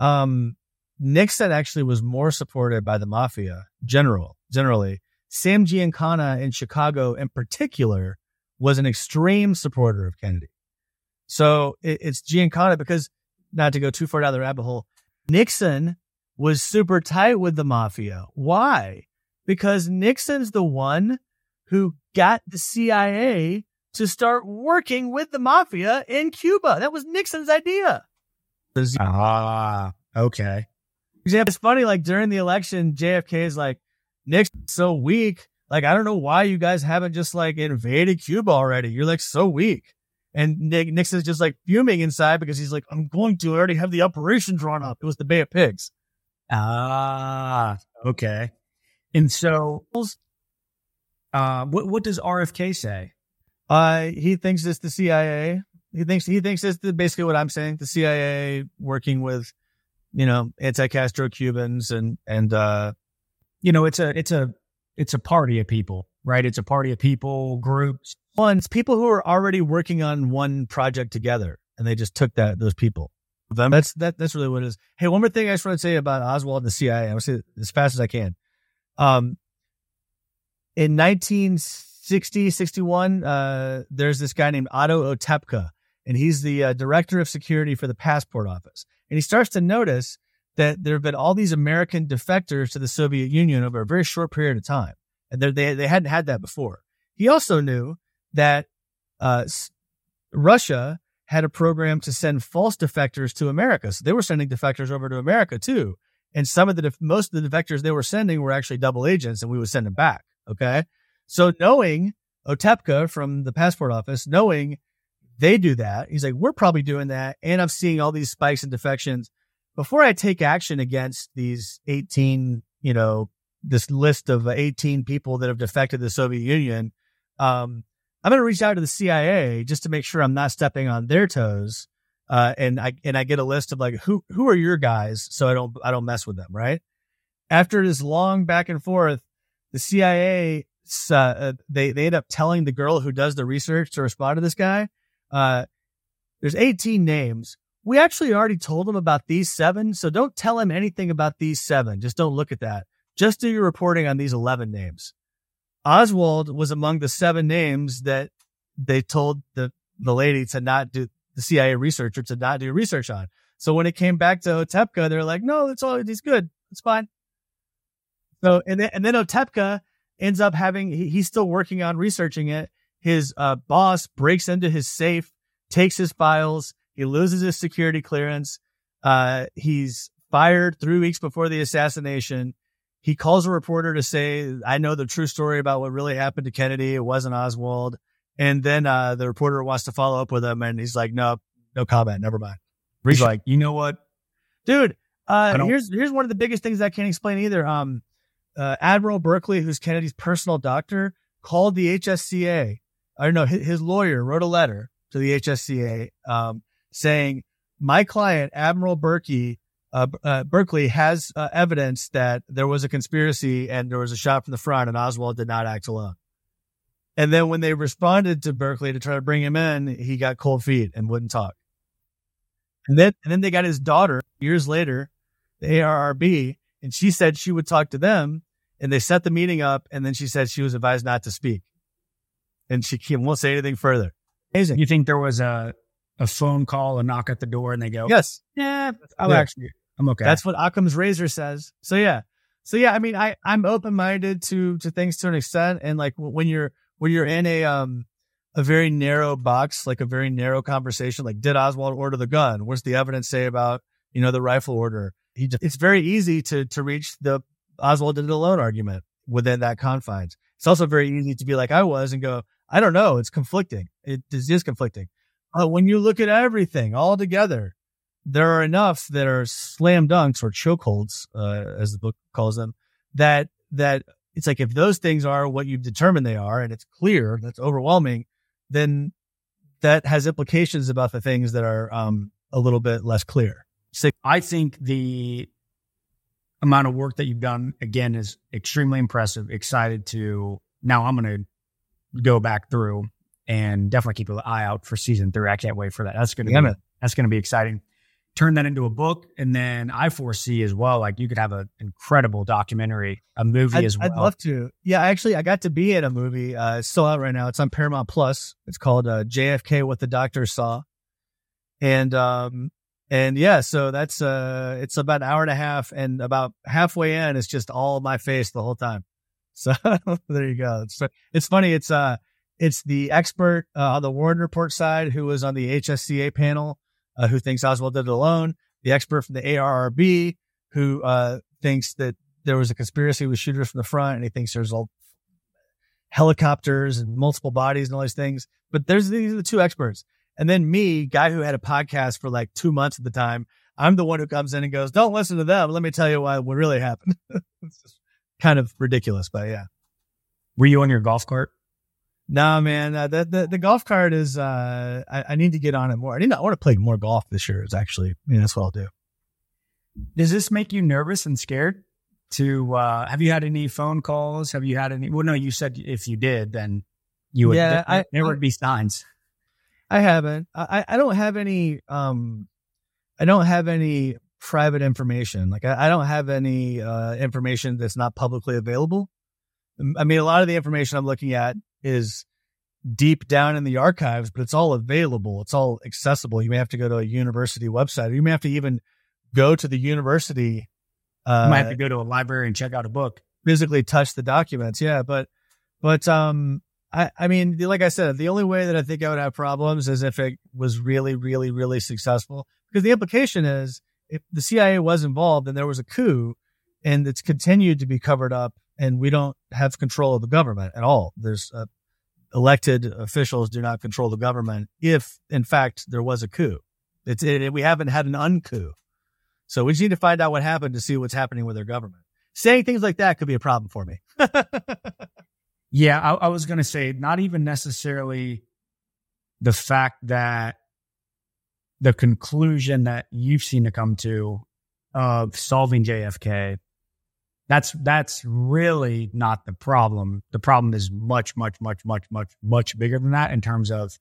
Nixon actually was more supported by the mafia generally. Sam Giancana in Chicago, in particular, was an extreme supporter of Kennedy. So it's Giancana because, not to go too far down the rabbit hole, Nixon was super tight with the mafia. Why? Because Nixon's the one who got the CIA to start working with the mafia in Cuba. That was Nixon's idea. Okay. It's funny, like during the election, JFK is like, Nixon's so weak. Like, I don't know why you guys haven't just like invaded Cuba already. You're like so weak. And Nixon's just like fuming inside because he's like, I'm going to already have the operation drawn up. It was the Bay of Pigs. Okay. And so, what does RFK say? He thinks it's the CIA. He thinks it's basically what I'm saying. The CIA working with, anti-Castro Cubans and it's a party of people, right? It's a party of people, groups. It's people who are already working on one project together, and they just took those people. That's really what it is. Hey, one more thing I just want to say about Oswald and the CIA. I'm going to say it as fast as I can. In 1960, 61, there's this guy named Otto Otepka, and he's the director of security for the passport office. And he starts to notice that there have been all these American defectors to the Soviet Union over a very short period of time. And they hadn't had that before. He also knew that Russia had a program to send false defectors to America. So they were sending defectors over to America too. And most of the defectors they were sending were actually double agents, and we would send them back. Okay. So knowing Otepka from the passport office, knowing they do that, he's like, we're probably doing that. And I'm seeing all these spikes and defections. Before I take action against these 18, this list of 18 people that have defected the Soviet Union, I'm going to reach out to the CIA just to make sure I'm not stepping on their toes. And I get a list of like, who are your guys? So I don't mess with them. Right. After this long back and forth, the CIA, they end up telling the girl who does the research to respond to this guy. There's 18 names. We actually already told him about these 7. So don't tell him anything about these 7. Just don't look at that. Just do your reporting on these 11 names. Oswald was among the 7 names that they told the lady to not do the CIA researcher to not do research on. So when it came back to Otepka, they're like, no, he's good. It's fine. So, and then Otepka ends up he's still working on researching it. His boss breaks into his safe, takes his files. He loses his security clearance. He's fired 3 weeks before the assassination. He calls a reporter to say, I know the true story about what really happened to Kennedy. It wasn't Oswald. And then the reporter wants to follow up with him, and he's like, no comment. Never mind. He's like, you know what? Dude, here's one of the biggest things I can't explain either. Admiral Berkeley, who's Kennedy's personal doctor, called the HSCA. I don't know, his lawyer wrote a letter to the HSCA saying, my client, Admiral Berkeley, has evidence that there was a conspiracy and there was a shot from the front and Oswald did not act alone. And then when they responded to Berkeley to try to bring him in, he got cold feet and wouldn't talk. And then they got his daughter years later, the ARRB, and she said she would talk to them, and they set the meeting up. And then she said she was advised not to speak, and she won't say anything further. Amazing. You think there was a phone call, a knock at the door, and they go, yes, yeah, I'm okay. That's what Occam's razor says. So yeah. I mean, I'm open-minded to things to an extent. And like when you're in a very narrow box, like a very narrow conversation, like did Oswald order the gun? What's the evidence say about, the rifle order? It's very easy to reach the Oswald did it alone argument within that confines. It's also very easy to be like I was and go, I don't know. It's conflicting. It is conflicting. When you look at everything all together, there are enough that are slam dunks or chokeholds, as the book calls them, that it's like if those things are what you've determined they are, and it's clear, that's overwhelming, then that has implications about the things that are a little bit less clear. So I think the amount of work that you've done, again, is extremely impressive. Excited to, now I'm going to go back through and definitely keep an eye out for season 3. I can't wait for that. That's going to be exciting. Turn that into a book. And then I foresee as well, like you could have an incredible documentary, a movie as well. I'd love to. Yeah, actually, I got to be in a movie. It's still out right now. It's on Paramount Plus. It's called JFK, What the Doctor Saw. And yeah, so that's, it's about an hour and a half, and about halfway in, it's just all my face the whole time. So there you go. It's funny. It's the expert on the Warren Report side who was on the HSCA panel, who thinks Oswald did it alone. The expert from the ARRB who thinks that there was a conspiracy with shooters from the front, and he thinks there's all helicopters and multiple bodies and all these things. But these are the two experts. And then me, guy who had a podcast for like 2 months at the time, I'm the one who comes in and goes, don't listen to them. Let me tell you what really happened. It's just kind of ridiculous, but yeah. Were you on your golf cart? No, man. The golf cart is, I need to get on it more. I want to play more golf this year. It's actually, that's what I'll do. Does this make you nervous and scared to, have you had any phone calls? Have you had any, well, no, you said if you did, then you would, there would be signs. I haven't. I don't have any, I don't have any private information. Like I don't have any, information that's not publicly available. I mean, a lot of the information I'm looking at is deep down in the archives, but it's all available. It's all accessible. You may have to go to a university website, or you may have to even go to the university. You might have to go to a library and check out a book. Physically touch the documents. Yeah. But I mean, like I said, the only way that I think I would have problems is if it was really, really, really successful, because the implication is if the CIA was involved and there was a coup and it's continued to be covered up and we don't have control of the government at all. There's elected officials do not control the government. If in fact there was a coup, we haven't had an uncoup. So we just need to find out what happened to see what's happening with their government. Saying things like that could be a problem for me. Yeah, I was going to say, not even necessarily the fact that the conclusion that you've seen to come to of solving JFK, that's really not the problem. The problem is much, much, much, much, much, much bigger than that in terms of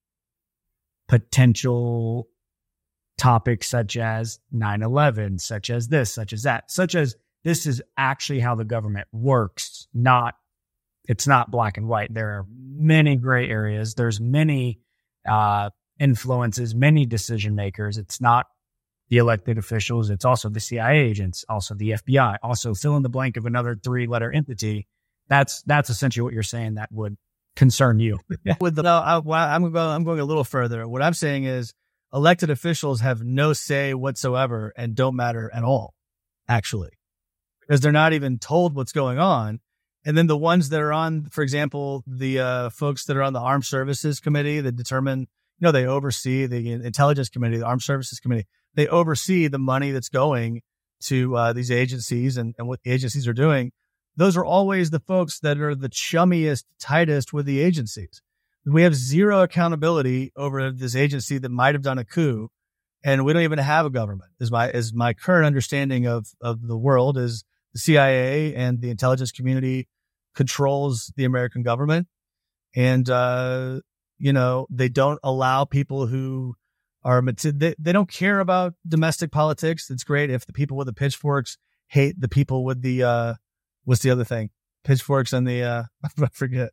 potential topics such as 9/11, such as this, such as that, such as this is actually how the government works, it's not black and white. There are many gray areas. There's many influences many decision makers. It's not the elected officials. It's also the CIA agents, also the FBI, also fill in the blank of another 3-letter entity. That's essentially what you're saying that would concern you. I'm going a little further. What I'm saying is elected officials have no say whatsoever and don't matter at all, actually, because they're not even told what's going on. And then the ones that are on, for example, the folks that are on the Armed Services Committee that determine, they oversee the Intelligence Committee, the Armed Services Committee. They oversee the money that's going to these agencies and what the agencies are doing. Those are always the folks that are the chummiest, tightest with the agencies. We have zero accountability over this agency that might have done a coup, and we don't even have a government. Is my current understanding of the world is the CIA and the intelligence community controls the American government, and they don't allow people who are they don't care about domestic politics. It's great if the people with the pitchforks hate the people with the what's the other thing? Pitchforks and the I forget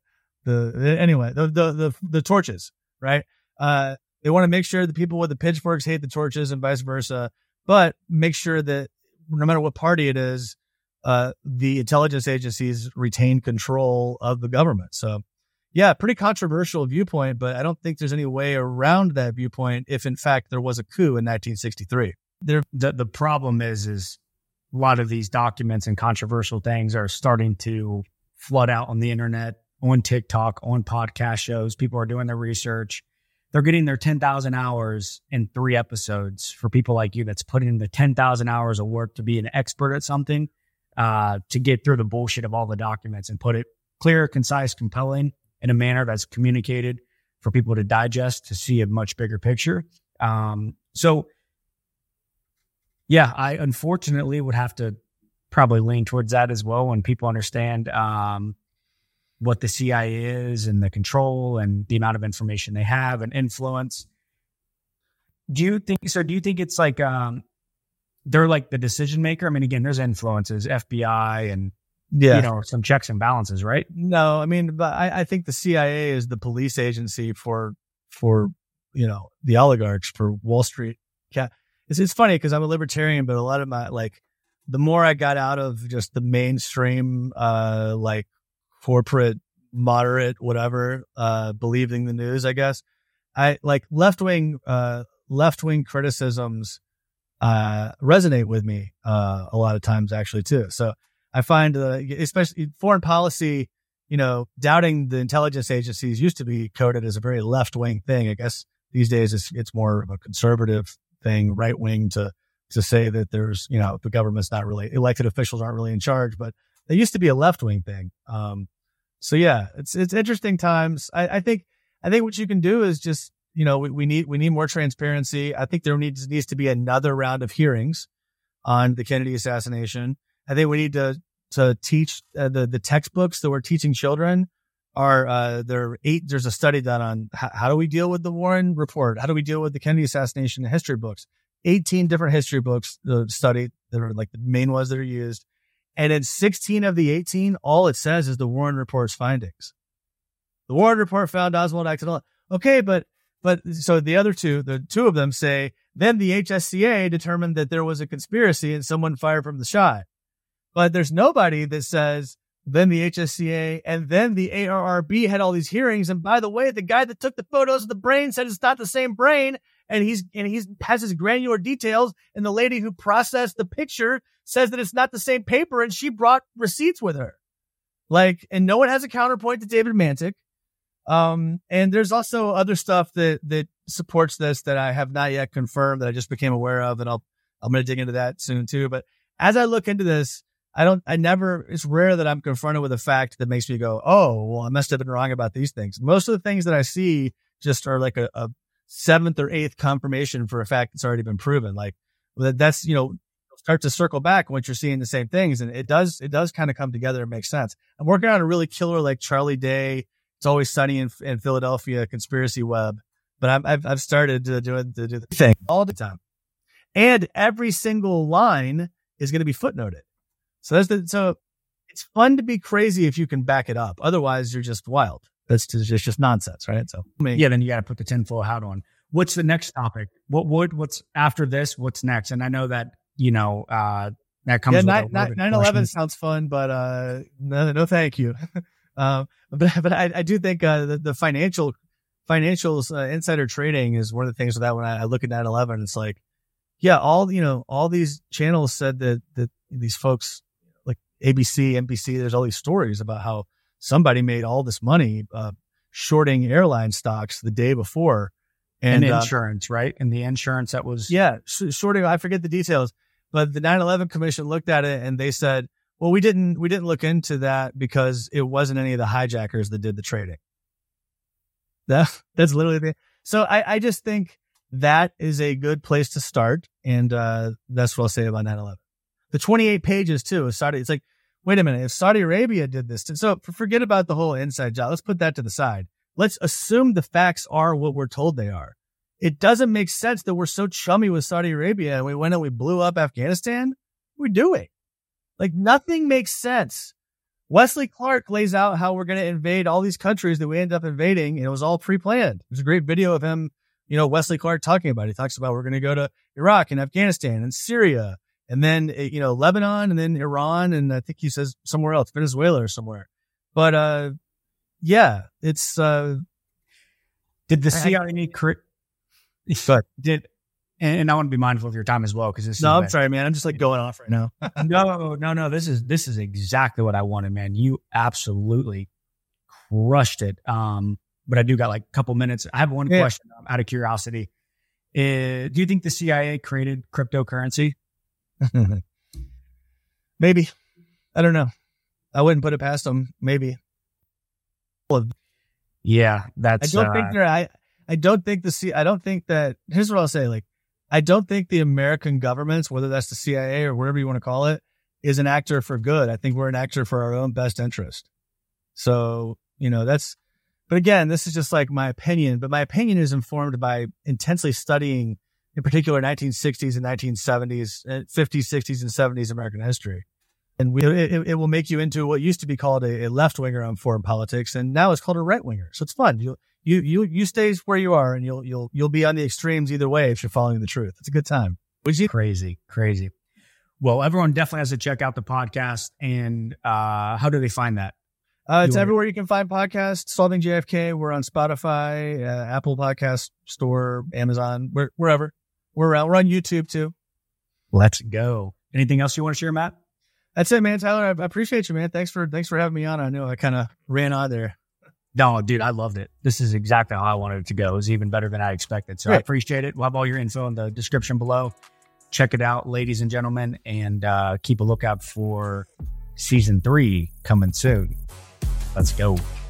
the torches, right? They want to make sure the people with the pitchforks hate the torches and vice versa, but make sure that no matter what party it is, the intelligence agencies retain control of the government. So yeah, pretty controversial viewpoint, but I don't think there's any way around that viewpoint if in fact there was a coup in 1963. The problem is a lot of these documents and controversial things are starting to flood out on the internet, on TikTok, on podcast shows. People are doing their research. They're getting their 10,000 hours in 3 episodes for people like you that's putting in the 10,000 hours of work to be an expert at something, to get through the bullshit of all the documents and put it clear, concise, compelling in a manner that's communicated for people to digest, to see a much bigger picture. So yeah, I unfortunately would have to probably lean towards that as well when people understand what the CIA is and the control and the amount of information they have and influence. Do you think it's like they're like the decision maker? I mean, again, there's influences, FBI and some checks and balances, right? No, I mean, but I think the CIA is the police agency for the oligarchs, for Wall Street. Yeah. It's funny because I'm a libertarian, but a lot of my, the more I got out of just the mainstream, corporate, moderate, whatever, believing the news, I guess, I like left-wing criticisms, resonate with me, a lot of times actually too. So I find, especially foreign policy, doubting the intelligence agencies used to be coded as a very left-wing thing. I guess these days it's more of a conservative thing, right wing, to say that there's, the government's not really, elected officials aren't really in charge, but they used to be a left wing thing. So yeah, it's interesting times. I think what you can do is just, we need more transparency. I think there needs to be another round of hearings on the Kennedy assassination. I think we need to teach the textbooks that we're teaching children there's a study done on how do we deal with the Warren report? How do we deal with the Kennedy assassination in history books? 18 different history books studied that are like the main ones that are used. And in 16 of the 18, all it says is the Warren report's findings. The Warren report found Oswald acted alone. Okay, but so the two of them say, then the HSCA determined that there was a conspiracy and someone fired from the shot. But there's nobody that says, then the HSCA and then the ARRB had all these hearings. And by the way, the guy that took the photos of the brain said it's not the same brain. And he's has his granular details. And the lady who processed the picture says that it's not the same paper. And she brought receipts with her. And no one has a counterpoint to David Mantic. And there's also other stuff that supports this that I have not yet confirmed that I just became aware of. And I'm going to dig into that soon too. But as I look into this, it's rare that I'm confronted with a fact that makes me go, oh, well, I must have been wrong about these things. Most of the things that I see just are like a 7th or 8th confirmation for a fact that's already been proven. That's, start to circle back once you're seeing the same things. And it does kind of come together and make sense. I'm working on a really killer, like Charlie Day, It's Always Sunny in Philadelphia conspiracy web, but I've started to do the thing all the time. And every single line is going to be footnoted. So it's fun to be crazy if you can back it up. Otherwise, you're just wild. It's just nonsense, right? So then you got to put the tinfoil hat on. What's the next topic? What's after this? What's next? And I know that, that comes with 9/11 sounds fun, but no, thank you. But I do think the financials insider trading is one of the things with that. When I look at 9/11, it's like, yeah, all these channels said that these folks like ABC, NBC, there's all these stories about how somebody made all this money shorting airline stocks the day before. And insurance, right? And the insurance that was... Yeah, shorting, I forget the details. But the 9/11 Commission looked at it and they said, well, we didn't look into that because it wasn't any of the hijackers that did the trading. That's literally the... So I just think that is a good place to start. And that's what I'll say about 9/11. The 28 pages, too, of Saudi... It's like, wait a minute, if Saudi Arabia did this... So forget about the whole inside job. Let's put that to the side. Let's assume the facts are what we're told they are. It doesn't make sense that we're so chummy with Saudi Arabia and we went and we blew up Afghanistan. What are we doing? Like, nothing makes sense. Wesley Clark lays out how we're going to invade all these countries that we end up invading, and it was all pre-planned. There's a great video of him, Wesley Clark talking about it. He talks about we're going to go to Iraq and Afghanistan and Syria, and then, Lebanon, and then Iran, and I think he says somewhere else, Venezuela or somewhere. But, yeah, it's did the CIA and I want to be mindful of your time as well, because I'm sorry, man. I'm just like going off right now. No. This is exactly what I wanted, man. You absolutely crushed it. But I do got like a couple minutes. I have one question out of curiosity. Do you think the CIA created cryptocurrency? Maybe. I don't know. I wouldn't put it past them. Maybe. Yeah, that's. I don't think they're. I don't think that. Here's what I'll say. Like, I don't think the American governments, whether that's the CIA or whatever you want to call it, is an actor for good. I think we're an actor for our own best interest. So that's. But again, this is just like my opinion. But my opinion is informed by intensely studying, in particular, 1960s and 1970s, 50s, 60s, and 70s American history. And it will make you into what used to be called a left winger on foreign politics, and now it's called a right winger. So it's fun. You stay where you are, and you'll be on the extremes either way if you're following the truth. It's a good time. Crazy. Well, everyone definitely has to check out the podcast. And how do they find that? It's everywhere you can find podcasts. Solving JFK. We're on Spotify, Apple Podcast Store, Amazon, wherever. We're around. We're on YouTube too. Let's go. Anything else you want to share, Matt? That's it, man. Tyler, I appreciate you, man. Thanks for having me on. I know I kind of ran on there. No, dude, I loved it. This is exactly how I wanted it to go. It was even better than I expected. So Great. I appreciate it. We'll have all your info in the description below. Check it out, ladies and gentlemen, and keep a lookout for season 3 coming soon. Let's go.